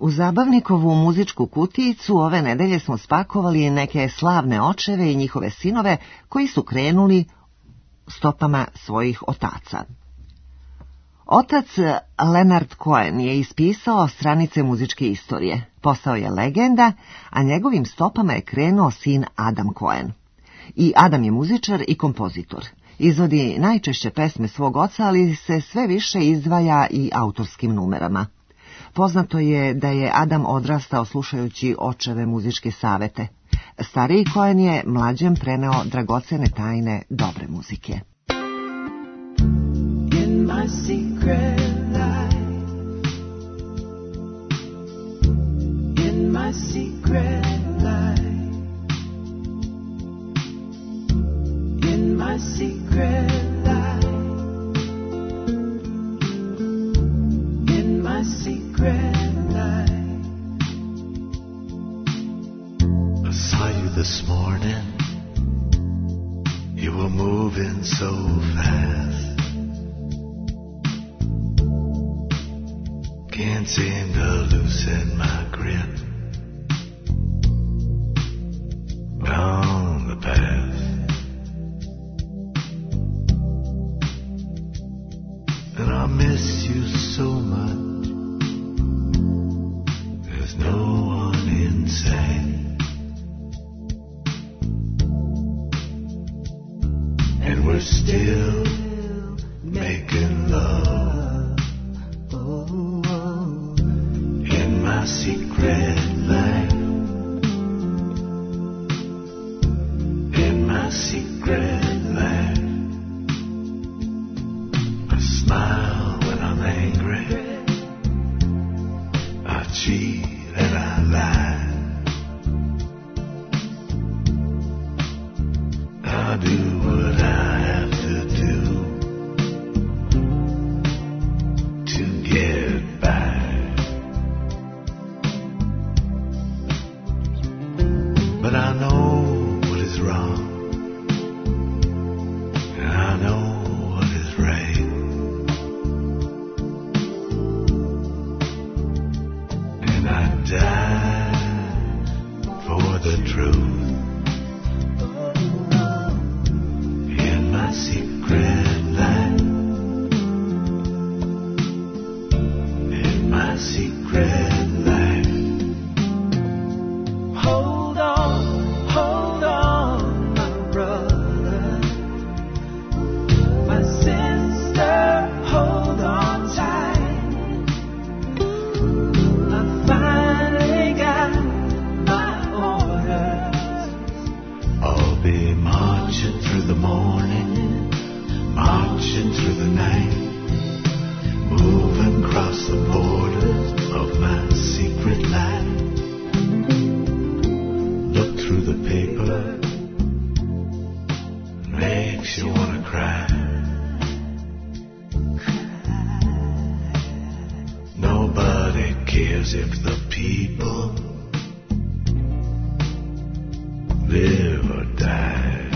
U zabavnikovu muzičku kutijicu ove nedelje smo spakovali neke slavne očeve i njihove sinove koji su krenuli stopama svojih otaca. Otac Leonard Cohen je ispisao stranice muzičke istorije, postao je legenda, a njegovim stopama je krenuo sin Adam Cohen. I Adam je muzičar i kompozitor. Izvodi najčešće pesme svog oca, ali se sve više izdvaja i autorskim numerama. Poznato je da je Adam odrastao slušajući očeve muzičke savete. Stariji Cohen je mlađem preneo dragocene tajne dobre muzike. In my secret life, in my secret life, in my secret life, in my secret life. I saw you this morning, you were moving so fast. Can't seem to loosen my grip on the path, and I miss you so much. There's no one in sight, and we're still making love. My secret life, in my secret life, I smile when I'm angry, I cheat and I lie, I do what I have to do to get by. But I know what is wrong, and I know what is right, and I die for the truth. In my secret life, in my secret life. Hold on, my brother, my sister, hold on tight. I finally got my orders. I'll be marching through the morning, marching through the night, moving across the borders of my secret life. Through the paper, makes you wanna cry. Nobody cares if the people live or die.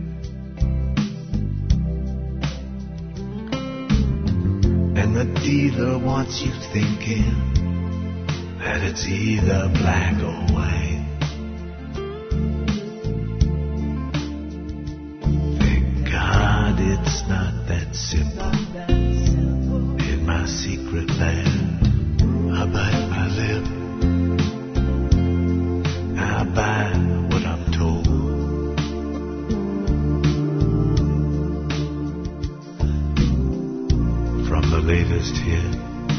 And the dealer wants you thinking that it's either black or white. It's not that simple. In my secret land, I bite my lip. I buy what I'm told. From the latest hit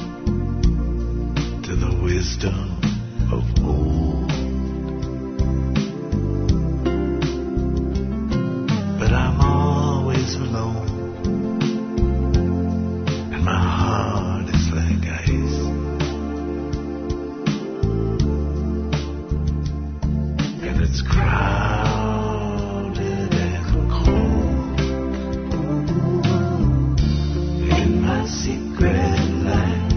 to the wisdom of old. But I'm always alone, and my heart is like ice, and it's crowded and cold. In my secret life,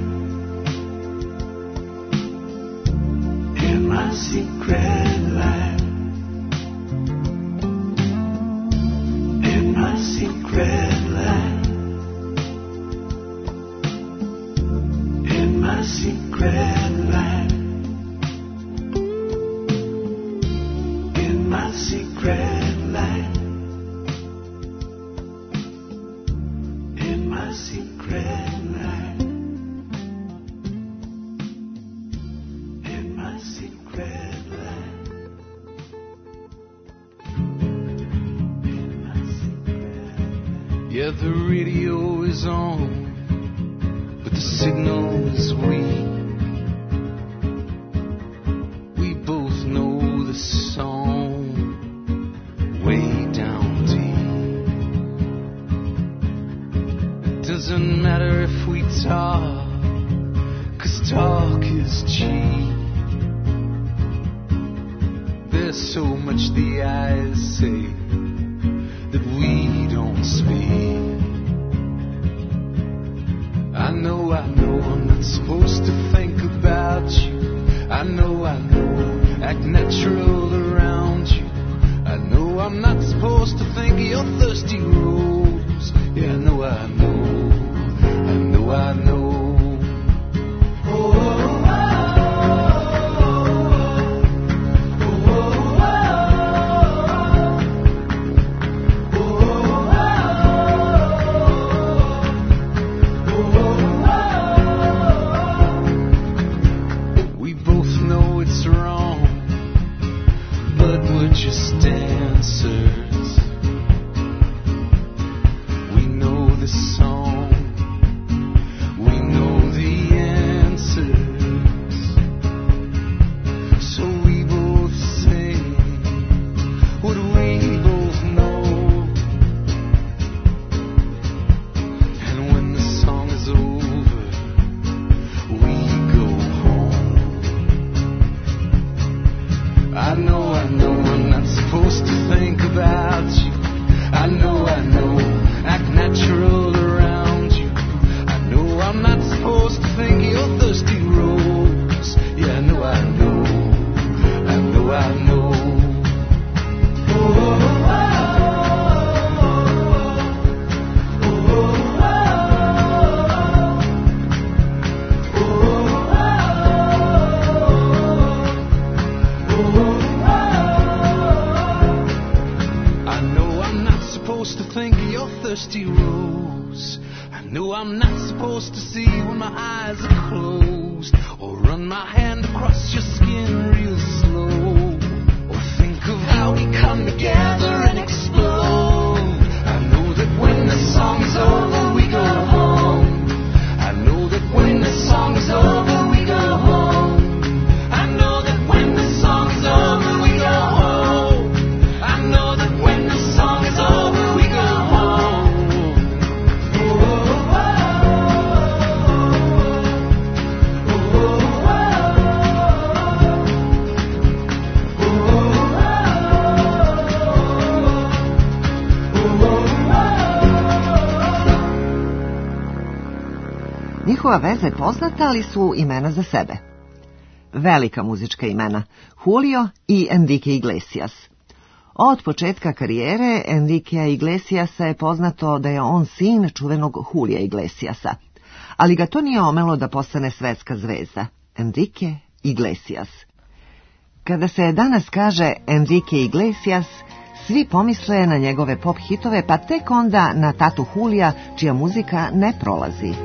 in my secret life, in my secret life, in my my secret land. In my secret land. In my secret land. In my secret land. In my secret land. Yeah, the radio is on, but the signal is weak. We both know the song way down deep. It doesn't matter if we talk, 'cause talk is cheap. There's so much the eyes say that we don't speak. I know I'm not supposed to think about you. I know, act natural around you. I know I'm not supposed to think of your thirsty rose. Yeah, I know. We both know it's wrong, but we're just dancers. We know the song, we know the answers. So we both sing what we both know. And when the song is over, we go home. I know I'm not supposed to think about you. I know, act natural around you. I know I'm not supposed to think of your thirsty rose. Yeah, I know. I know I'm not supposed to think of your thirsty rose. I know I'm not supposed to see when my eyes are closed, or run my hand across your skin real slow, or think of how we come together and explode. I know that when the song's over we go home. I know that when the song's over we go home. I know that when the song's over we go home. I know that when the song is over we go home. Njihova veza je poznata, ali su imena za sebe. Velika muzička imena, Julio i Enrique Iglesias. Od početka karijere Enriquea Iglesiasa je poznato da je on sin čuvenog Julija Iglesiasa, ali ga to nije omelo da postane svetska zvezda, Enrique Iglesias. Kada se danas kaže Enrique Iglesias, svi pomisle na njegove pop hitove, pa tek onda na tatu Julija, čija muzika ne prolazi.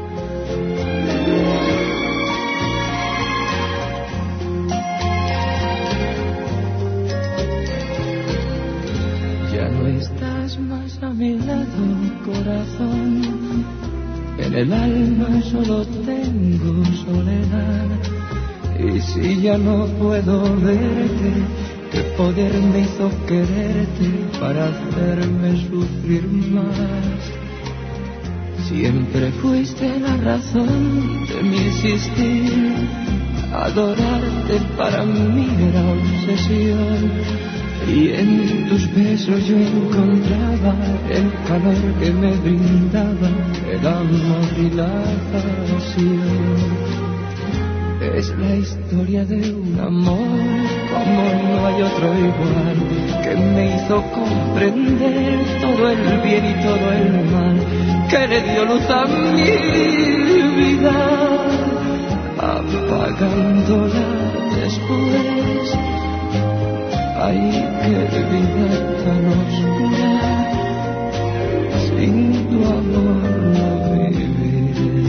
Ya no estás más a mi lado, corazón. En el alma solo tengo soledad. Y si ya no puedo verte, ¿qué poder me hizo quererte para hacerme sufrir más? Siempre fuiste la razón de mi existir. Adorarte para mí era obsesión. Y en tus besos yo encontraba el calor que me brindaba el amor y la pasión. Es la historia de un amor como no hay otro igual, que me hizo comprender todo el bien y todo el mal, que le dio luz a mi vida apagándola después. Ay, qué vida tan oscura, sin tu amor no viviré.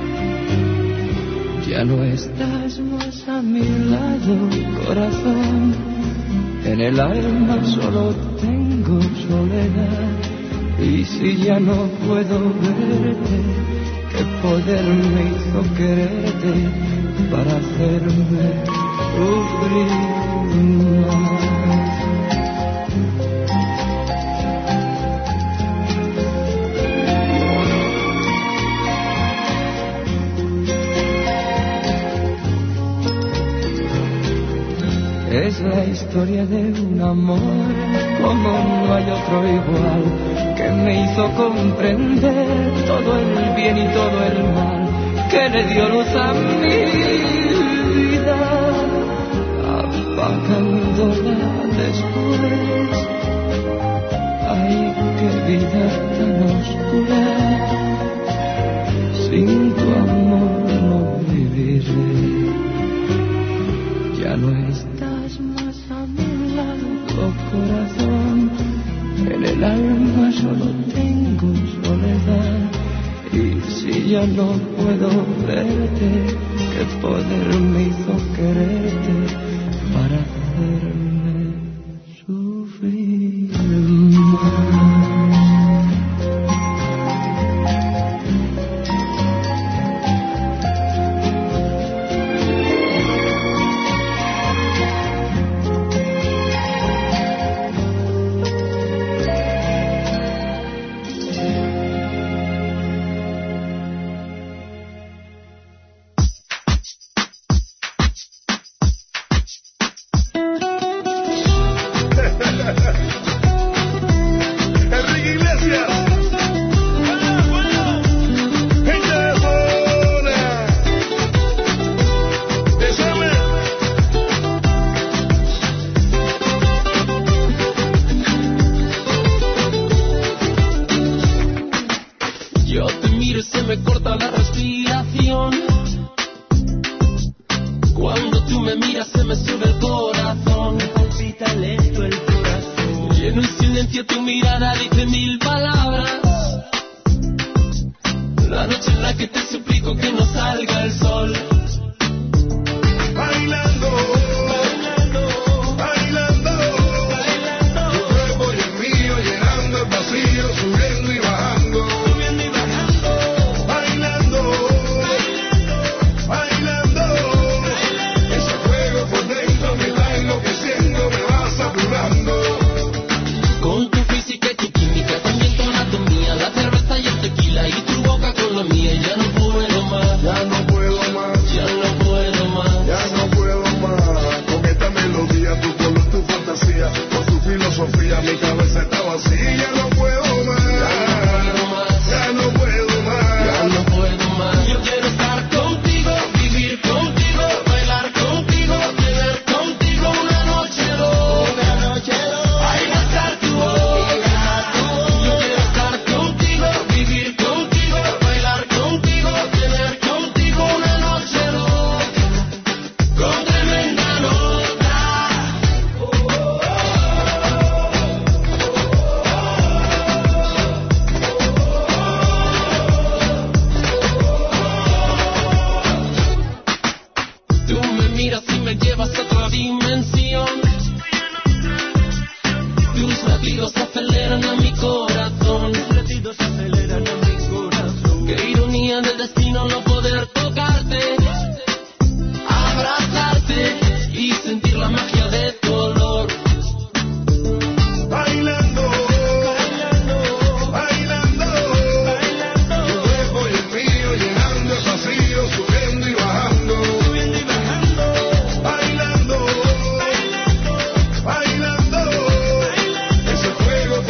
Ya no estás más a mi lado, corazón. En el alma solo tengo soledad. Y si ya no puedo verte, ¿qué poder me hizo quererte para hacerme sufrir más? Es la historia de un amor como no hay otro igual, que me hizo comprender todo el bien y todo el mal, que le dio luz a mi vida, apagándola después. Ay, qué vida tan oscura, sin tu amor no viviré. Ya no estás más a mi lado, corazón. En el alma solo tengo soledad. Y si ya no puedo verte, ¿qué poder me hizo quererte para hacerme sufrir más?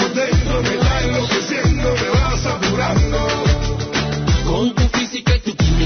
Con tu física y tu química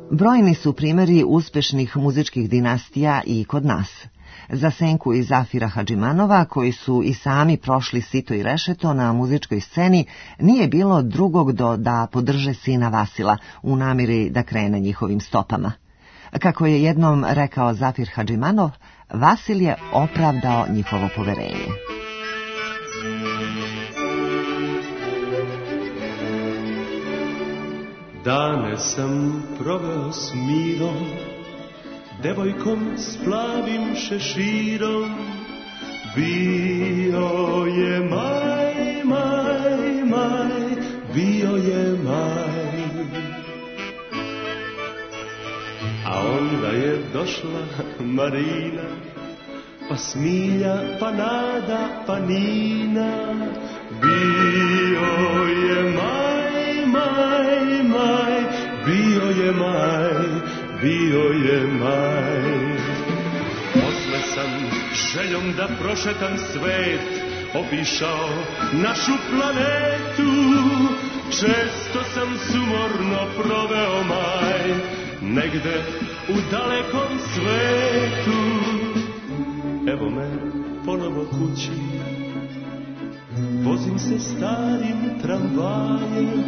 Brojni su primjeri uspešnih muzičkih dinastija i kod nas. Za Senku i Zafira Hadžimanova, koji su i sami prošli sito i rešeto na muzičkoj sceni, nije bilo drugog da podrže sina Vasila u namiri da krene njihovim stopama. Kako je jednom rekao Zafir Hadžimanov, Vasil je opravdao njihovo poverenje. Dane sam proveo s mirom, devojkom s plavim šeširom. Bio je maj, maj, maj, bio je maj. A onda je došla Marina, pa Smilja, pa Nada, pa Nina. Bio je maj, maj, maj, bio je maj, bio je maj. Posle sam željom da prošetam svet obišao našu planetu. Često sam sumorno proveo maj negde u dalekom svetu. Evo me ponovo kući, vozim se starim tramvajem.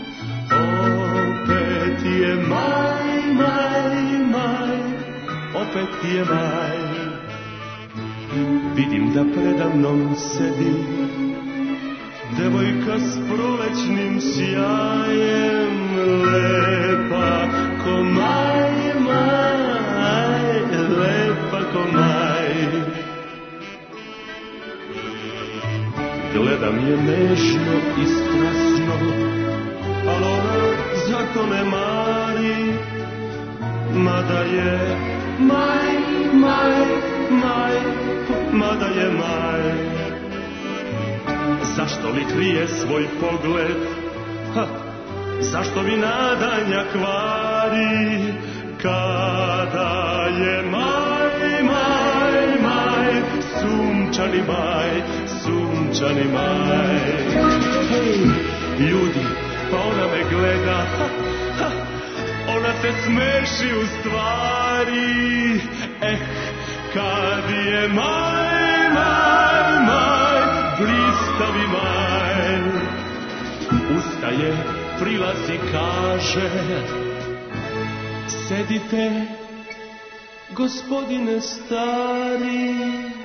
Opet je maj, maj, maj, opet je maj. Vidim da predamnom sedi devojka s prolećnim sjajem, lepa ko maj, maj, lepa ko maj. Gledam je nežno i strasno, al ona za to ne mari, mada je maj, maj, maj, mada je maj. Zašto li krije svoj pogled? Ha, zašto mi nadanja kvari? Kada je maj, maj, maj, sunčani maj, sunčani maj. Hej, ljudi, pa ona me gleda, ha, ha, ona se smeši u stvari. Kad je maj, maj, maj, blistavi maj. Ustaje, prilazi, kaže: sedite, gospodine stari.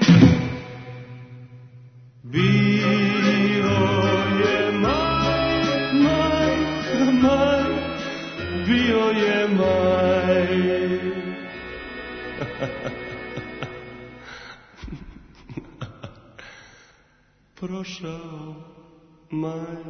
Bio je maj, maj, maj, bio je maj. Prošao maj.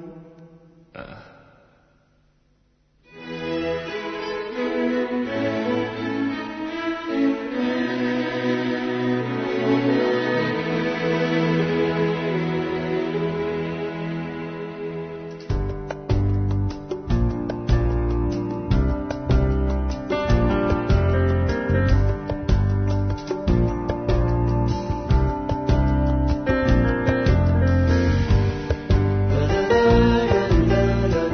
Da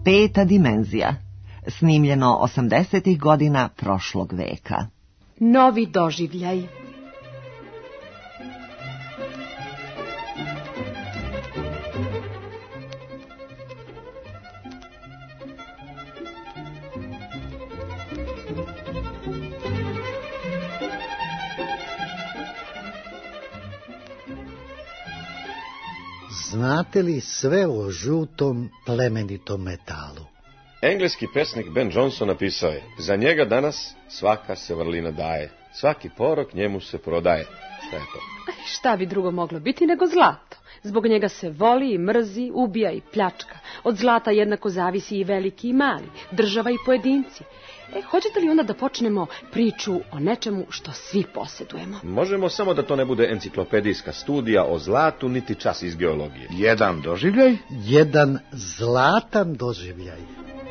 Peta dimenzija. Snimljeno 80. godina prošlog veka. Novi doživljaj. Znate li sve o žutom plemenitom metalu? Engleski pesnik Ben Jonson napisao je: za njega danas svaka se vrlina daje, svaki porok njemu se prodaje. Šta je to? Šta bi drugo moglo biti nego zlato? Zbog njega se voli i mrzi, ubija i pljačka. Od zlata jednako zavisi i veliki i mali, država i pojedinci. Hoćete li onda da počnemo priču o nečemu što svi posjedujemo? Možemo, samo da to ne bude enciklopedijska studija o zlatu, niti čas iz geologije. Jedan doživljaj? Jedan zlatan doživljaj.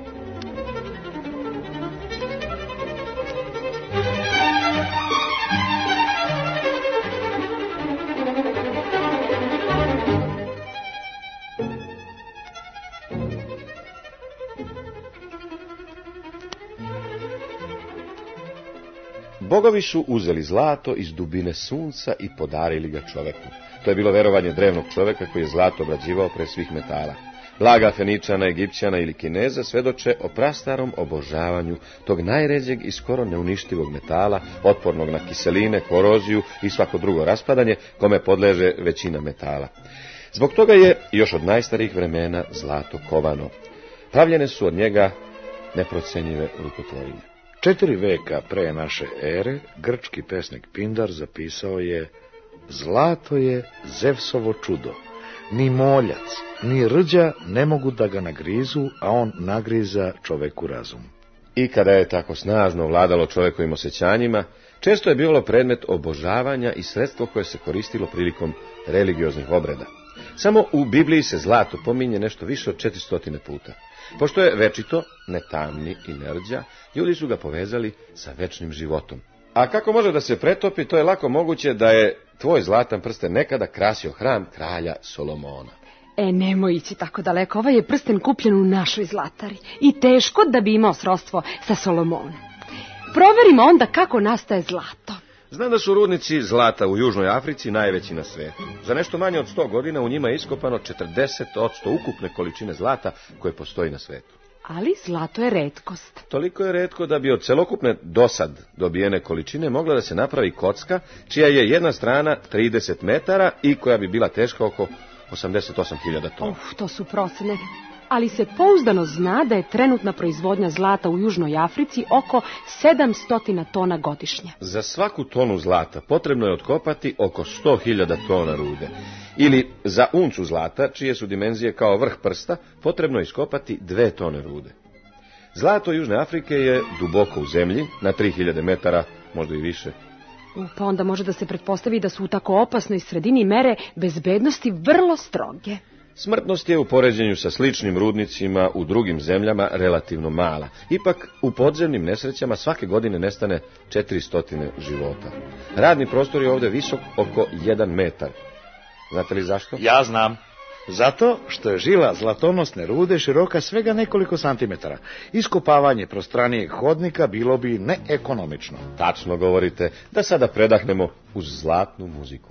Bogovi su uzeli zlato iz dubine sunca i podarili ga čoveku. To je bilo verovanje drevnog čoveka koji je zlato obrađivao pre svih metala. Blaga Feničana, Egipćana ili Kineza svedoče o prastarom obožavanju tog najređeg i skoro neuništivog metala, otpornog na kiseline, koroziju i svako drugo raspadanje, kome podleže većina metala. Zbog toga je još od najstarijih vremena zlato kovano. Pravljene su od njega neprocenjive rukotvorine. 4 veka pre naše ere, grčki pesnik Pindar zapisao je: zlato je Zevsovo čudo. Ni moljac, ni rđa ne mogu da ga nagrizu, a on nagriza čoveku razum. I kada je tako snažno vladalo čovekovim osjećanjima, često je bilo predmet obožavanja i sredstvo koje se koristilo prilikom religioznih obreda. Samo u Bibliji se zlato pominje nešto više od 400 puta. Pošto je večito, ne tamni i ne rđa, ljudi su ga povezali sa večnim životom. A kako može da se pretopi, to je lako moguće da je tvoj zlatan prsten nekada krasio hram kralja Solomona. Nemoj ići tako daleko, ovaj je prsten kupljen u našoj zlatari i teško da bi imao srodstvo sa Solomonom. Proverimo onda kako nastaje zlato. Znam da su rudnici zlata u Južnoj Africi najveći na svetu. Za nešto manje od 100 godina u njima je iskopano 40% ukupne količine zlata koje postoji na svetu. Ali zlato je retkost. Toliko je retko da bi od celokupne dosad dobijene količine mogla da se napravi kocka, čija je jedna strana 30 metara i koja bi bila teška oko 88.000 tona. To su procene. Ali se pouzdano zna da je trenutna proizvodnja zlata u Južnoj Africi oko 700 tona godišnje. Za svaku tonu zlata potrebno je otkopati oko 100.000 tona rude. Ili za uncu zlata, čije su dimenzije kao vrh prsta, potrebno je iskopati 2 tone rude. Zlato Južne Afrike je duboko u zemlji, na 3000 metara, možda i više. Pa onda može da se pretpostavi da su u tako opasnoj sredini mere bezbednosti vrlo stroge. Smrtnost je u poređenju sa sličnim rudnicima u drugim zemljama relativno mala. Ipak u podzemnim nesrećama svake godine nestane 400 života. Radni prostor je ovdje visok oko 1 metar. Znate li zašto? Ja znam. Zato što je žila zlatonosne rude široka svega nekoliko santimetara. Iskopavanje prostranijeg hodnika bilo bi neekonomično. Tačno govorite. Da sada predahnemo uz zlatnu muziku.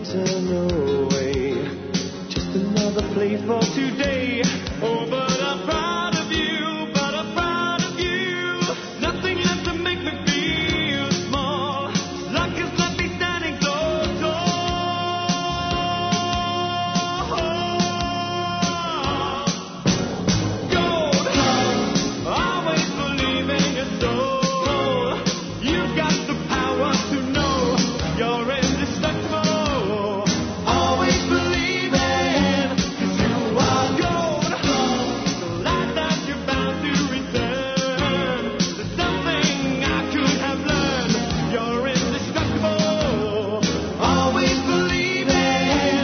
turn away. Just another place for today. Oh, but I'm proud of you, but I'm proud of you. Nothing left to make me feel small. Luck has left me standing so tall. Gold, always believe in your soul. You've got the power to know you're indestructible. Always believe in, 'cause you are gold. The light that you're bound to return. There's something I could have learned. You're indestructible. Always believe in.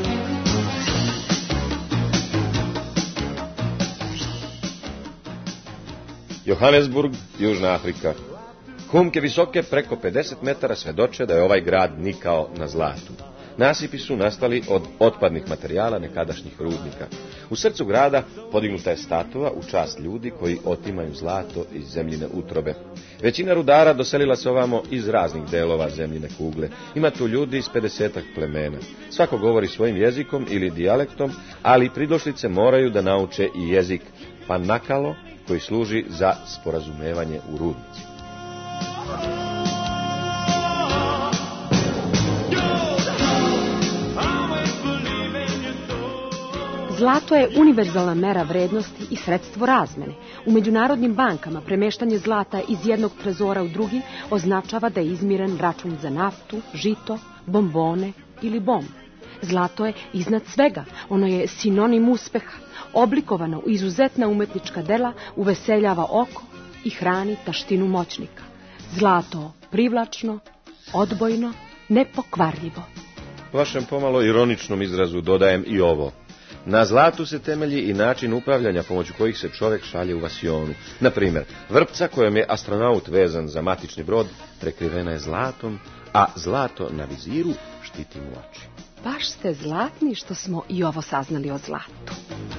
Johannesburg, Južna Afrika. Humke visoke preko 50 metara svedoče da je ovaj grad nikao na zlatu. Nasipi su nastali od otpadnih materijala nekadašnjih rudnika. U srcu grada podignuta je statua u čast ljudi koji otimaju zlato iz zemljine utrobe. Većina rudara doselila se ovamo iz raznih delova zemljine kugle. Ima tu ljudi iz 50 plemena. Svako govori svojim jezikom ili dijalektom, ali pridošlice moraju da nauče i jezik panakalo, koji služi za sporazumevanje u rudnici. Zlato je univerzalna mera vrednosti i sredstvo razmene. U međunarodnim bankama premeštanje zlata iz jednog trezora u drugi označava da je izmiren račun za naftu, žito, bombone ili bomb. Zlato je iznad svega, ono je sinonim uspeha, oblikovano u izuzetna umetnička dela, uveseljava oko i hrani taštinu moćnika. Zlato privlačno, odbojno, nepokvarljivo. Vašem pomalo ironičnom izrazu dodajem i ovo. Na zlatu se temelji i način upravljanja pomoću kojih se čovjek šalje u vasionu. Na primjer, vrpca kojom je astronaut vezan za matični brod prekrivena je zlatom, a zlato na viziru štiti mu oči. Baš ste zlatni što smo i ovo saznali o zlatu.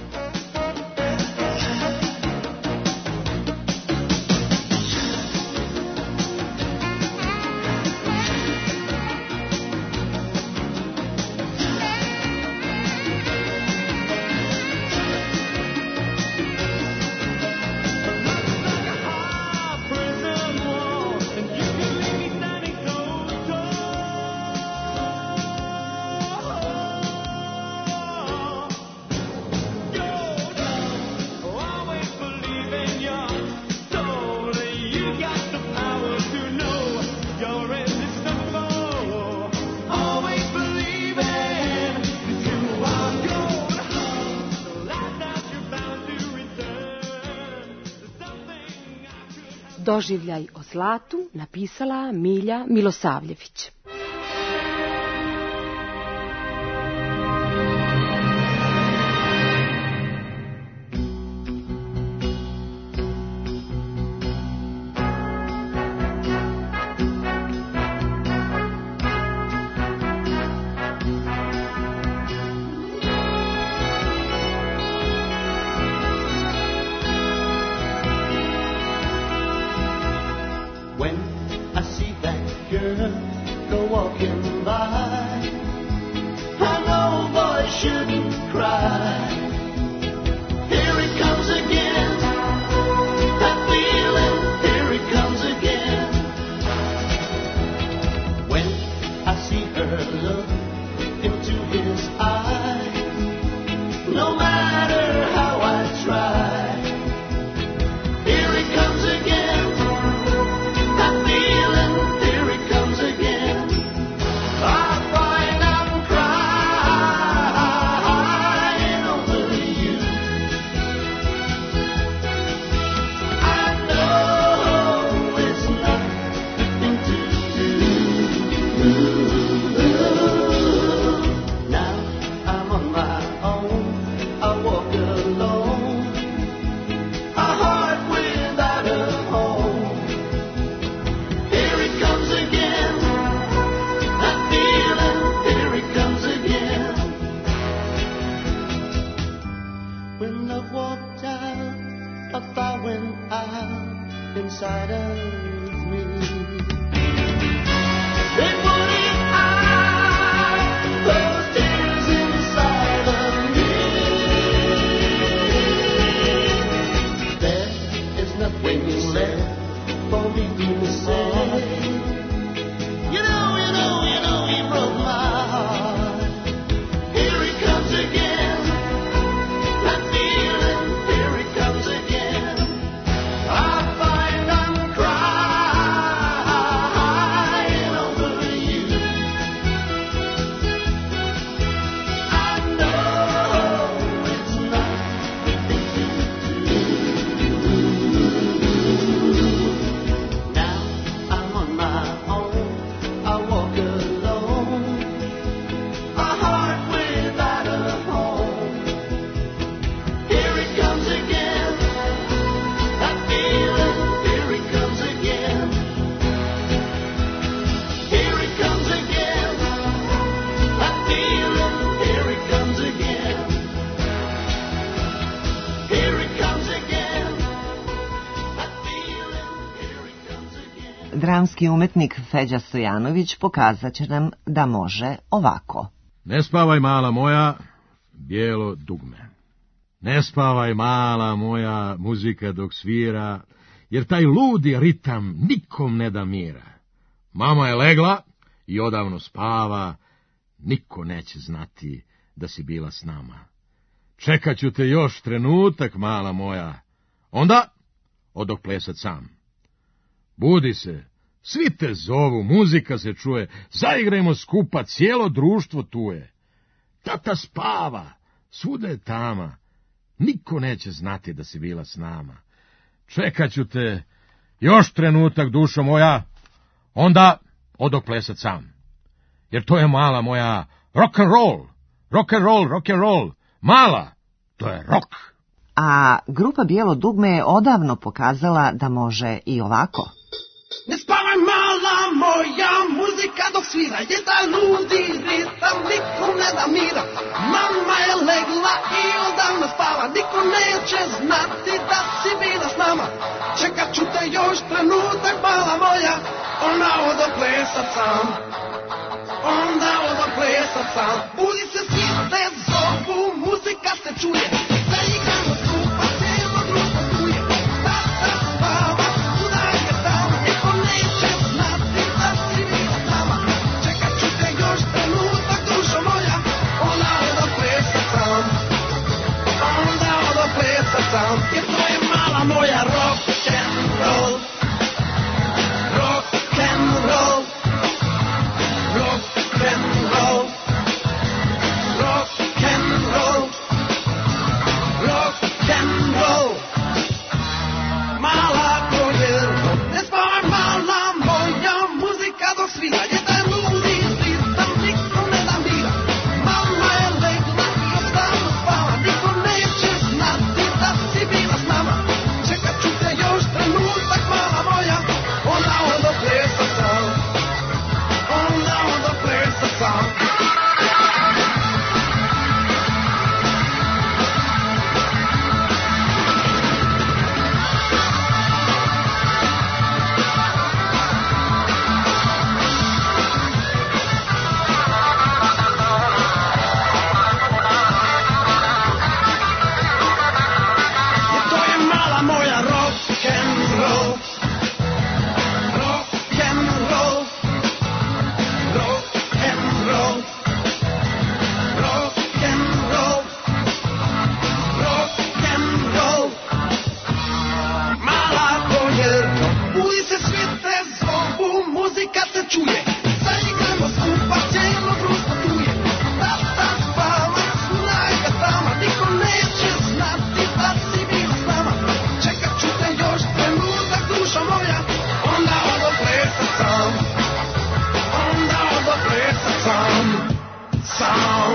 Doživljaj o zlatu napisala Milja Milosavljević. Then wouldn't I dramski umetnik Feđa Stojanović pokazat će nam da može ovako. Ne spavaj, mala moja, bijelo dugme. Ne spavaj, mala moja, muzika dok svira, jer taj ludi ritam nikom ne da mira. Mama je legla i odavno spava, niko neće znati da si bila s nama. Čekat ću te još trenutak, mala moja, onda odok plesat sam. Budi se, svi te zovu, muzika se čuje, zaigrajmo skupa, cijelo društvo tu je. Tata spava, svuda je tama, niko neće znati da si bila s nama. Čekat ću te još trenutak, dušo moja, onda odok plesat sam. Jer to je, mala moja, rock and roll, rock and roll, rock and roll. Mala, to je rock. A grupa Bijelo dugme je odavno pokazala da može i ovako. Ne spavaj, mala moja, muzika dok svira, jedan ludi ritam, nikom ne da mira. Mama je legla i odavno spava, niko neće znati da si bila s nama. Čekat ću te još trenutak, mala moja, onda odok plesat sam. Onda odok plesat sam. Budi se, svi te zovu, muzika se čuje, zaigramo skupa, cijelo društvo tu je. Tata spava, svuda je tama, niko neće znati da si bila s nama. Čekat ću te još trenutak, dušo moja, onda odok plesat sam. Onda odok plesat sam, jer to je, mala moja, rock and roll. Rock and roll. Rock and roll. Rock and roll. Rock and roll. Mala povjerno, ne spavaj, mala moja, muzika dok svira, jedan ludi ritam, nikom ne da mira. Mama je legla i odavno spava, niko neće znati da si bila s nama. Čekat ću te još trenutak, mala moja, onda odok plesat sam. Onda odok plesat sam. To je, mala moja, rock and roll. Rock and roll. Rock and roll. Rock and roll. Rock and roll. Mala povjerno, budi se, svi te zovu, muzika se čuje, zaigramo skupa, cijelo društvo tu je. Tata spava, svuda je tama, niko neće znati da si bila s nama. Čekat ću te još trenutak, dušo moja, onda odok plesat sam. Onda odok plesat sam. Sam.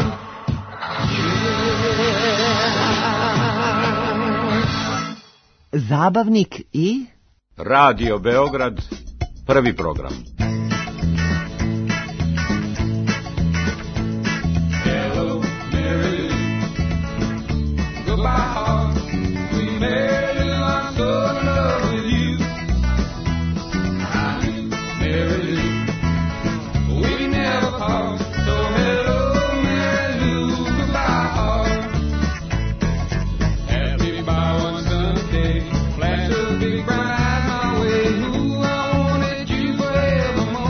Zabavnik i... Radio Beograd, prvi program. Hello, Mary Lou. Goodbye, heart. We Mary Lou, I'm so in love with you. I knew Mary Lou. We never part. So hello, Mary Lou. Goodbye, heart. Happy by one Sunday, flash a big bright eye my way. Ooh, I wanted you forevermore.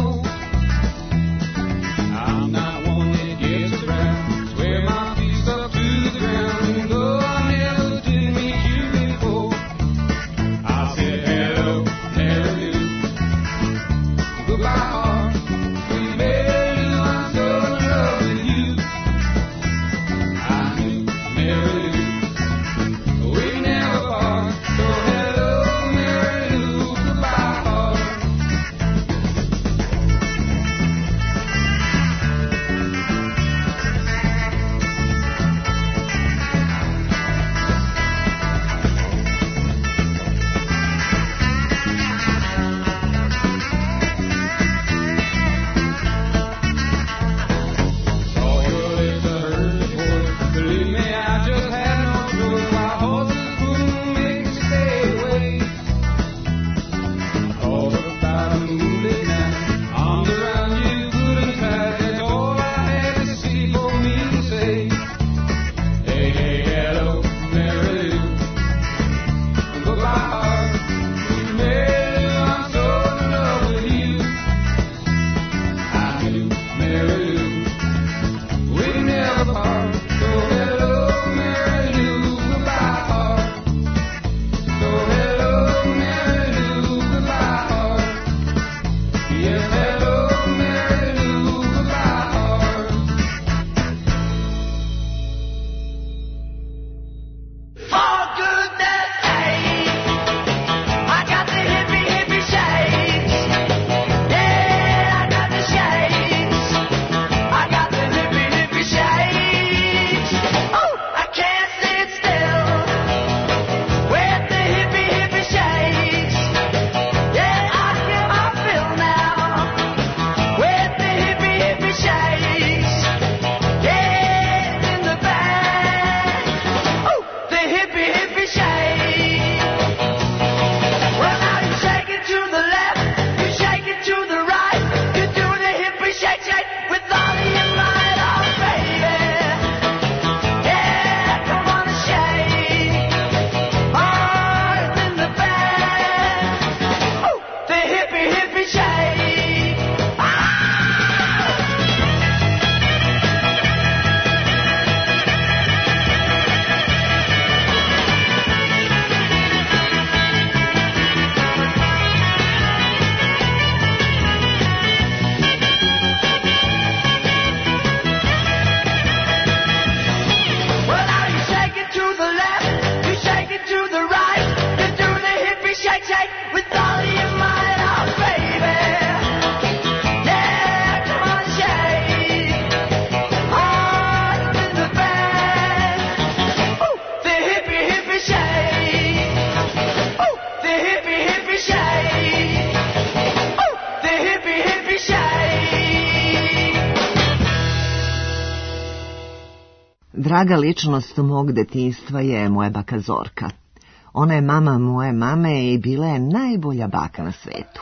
Draga ličnost mog detinjstva je moja baka Zorka. Ona je mama moje mame i bila je najbolja baka na svetu.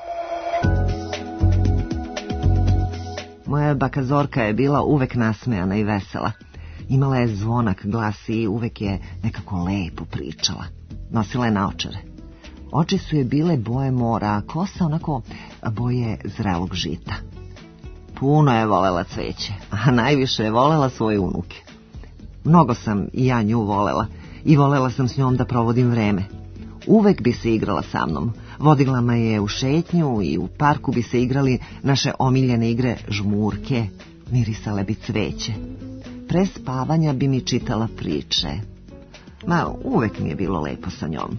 Moja baka Zorka je bila uvek nasmejana i vesela. Imala je zvonak glas i uvek je nekako lepo pričala. Nosila je naočare. Oči su je bile boje mora, a kosa onako boje zrelog žita. Puno je volela cveće, a najviše je volela svoje unuke. Mnogo sam i ja nju volela i volela sam s njom da provodim vreme. Uvek bi se igrala sa mnom. Vodila me je u šetnju i u parku bi se igrali naše omiljene igre žmurke, mirisale bi cveće. Pre spavanja bi mi čitala priče. Uvek mi je bilo lepo sa njom.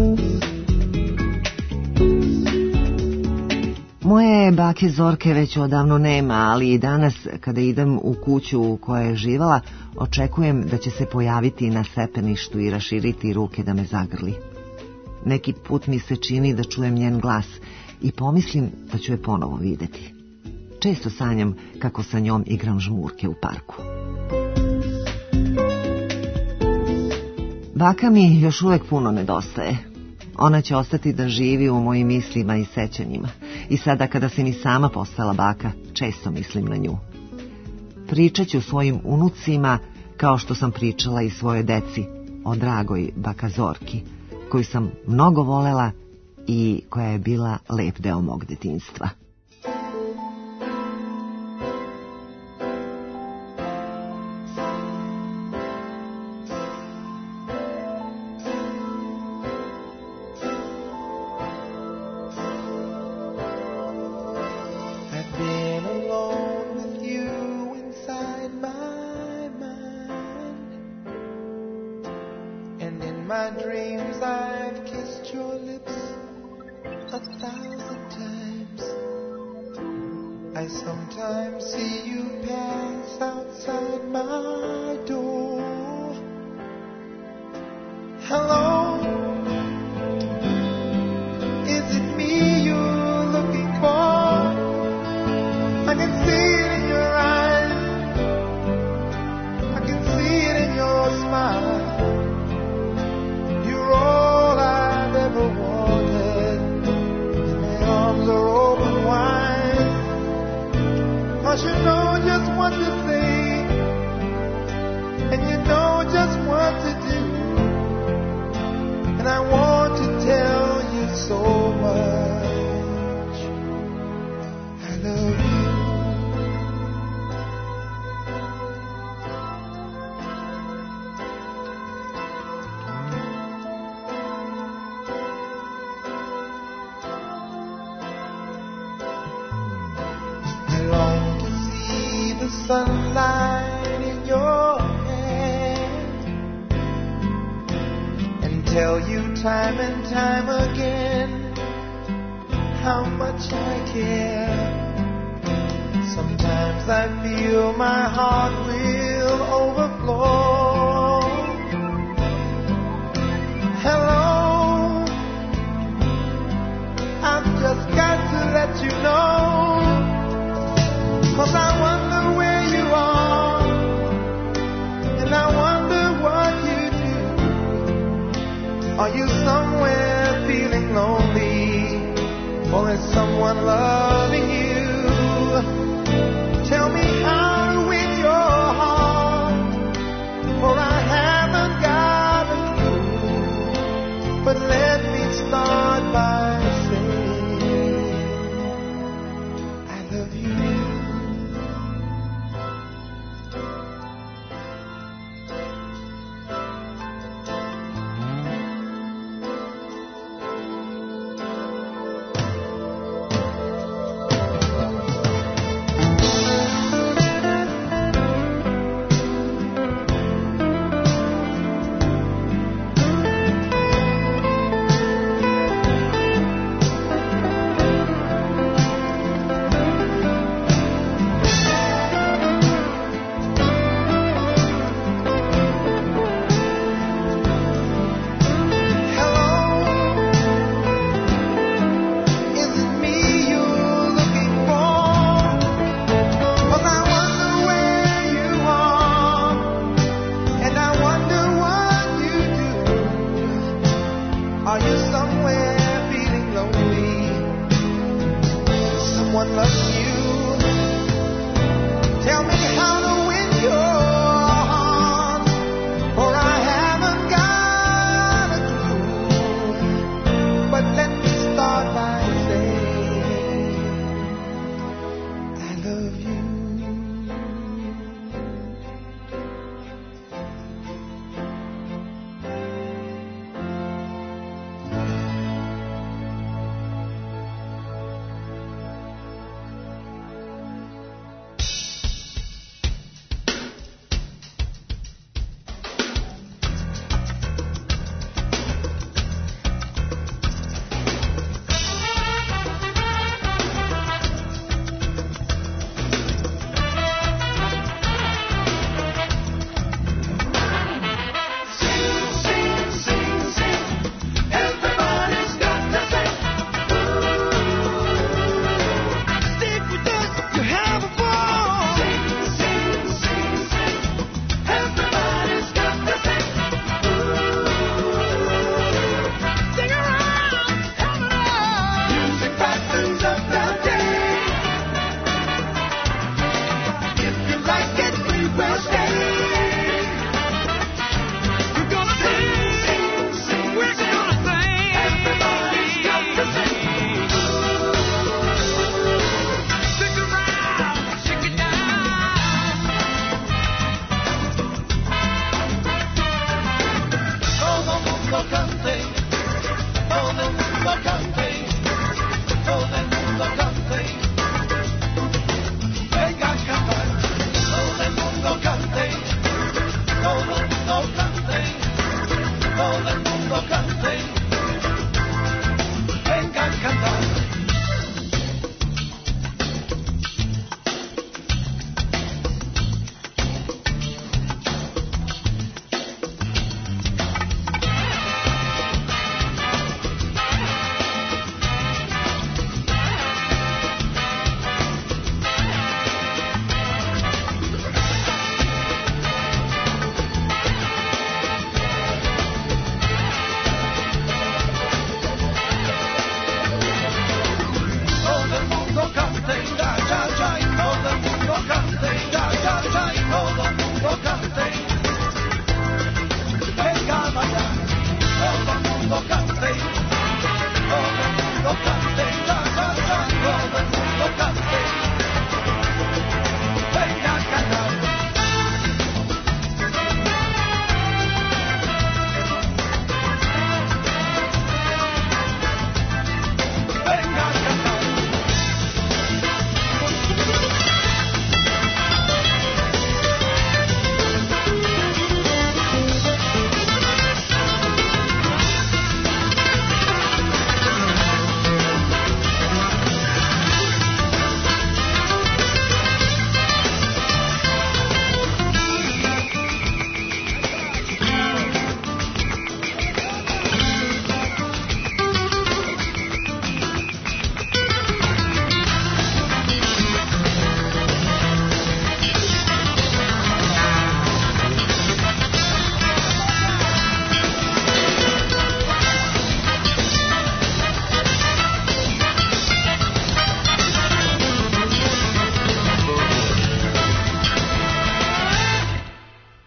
Moje bake Zorke već odavno nema, ali i danas kada idem u kuću u kojoj je živala, očekujem da će se pojaviti na stepeništu i raširiti ruke da me zagrli. Neki put mi se čini da čujem njen glas i pomislim da ću je ponovo videti. Često sanjam kako sa njom igram žmurke u parku. Baka mi još uvek puno nedostaje. Ona će ostati da živi u mojim mislima i sećanjima. I sada kada sam i sama postala baka, često mislim na nju. Pričat ću svojim unucima kao što sam pričala i svoje deci o dragoj baka Zorki, koju sam mnogo volela i koja je bila lep deo mog detinjstva. Sunlight in your hand and tell you time and time again how much I care. Sometimes I feel my heart will overflow. Hello, I've just got to let you know, 'cause I wonder where you are, and I wonder what you do. Are you somewhere feeling lonely, or is someone loving you? Tell me how to win your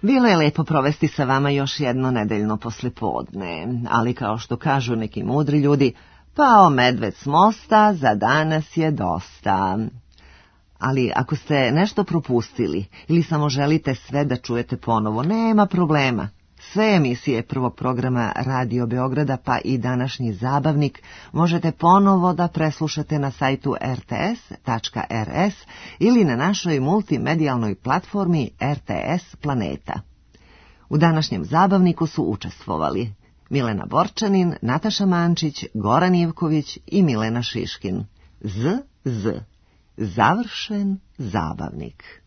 Bilo je lepo provesti sa vama još jedno nedeljno poslijepodne, ali kao što kažu neki mudri ljudi, pao medved s mosta, za danas je dosta. Ali ako ste nešto propustili ili samo želite sve da čujete ponovo, nema problema. Sve emisije prvog programa Radio Beograda pa i današnji zabavnik možete ponovo da preslušate na sajtu rts.rs ili na našoj multimedijalnoj platformi RTS Planeta. U današnjem zabavniku su učestvovali Milena Borčanin, Nataša Mančić, Goran Ivković i Milena Šiškin. Završen zabavnik.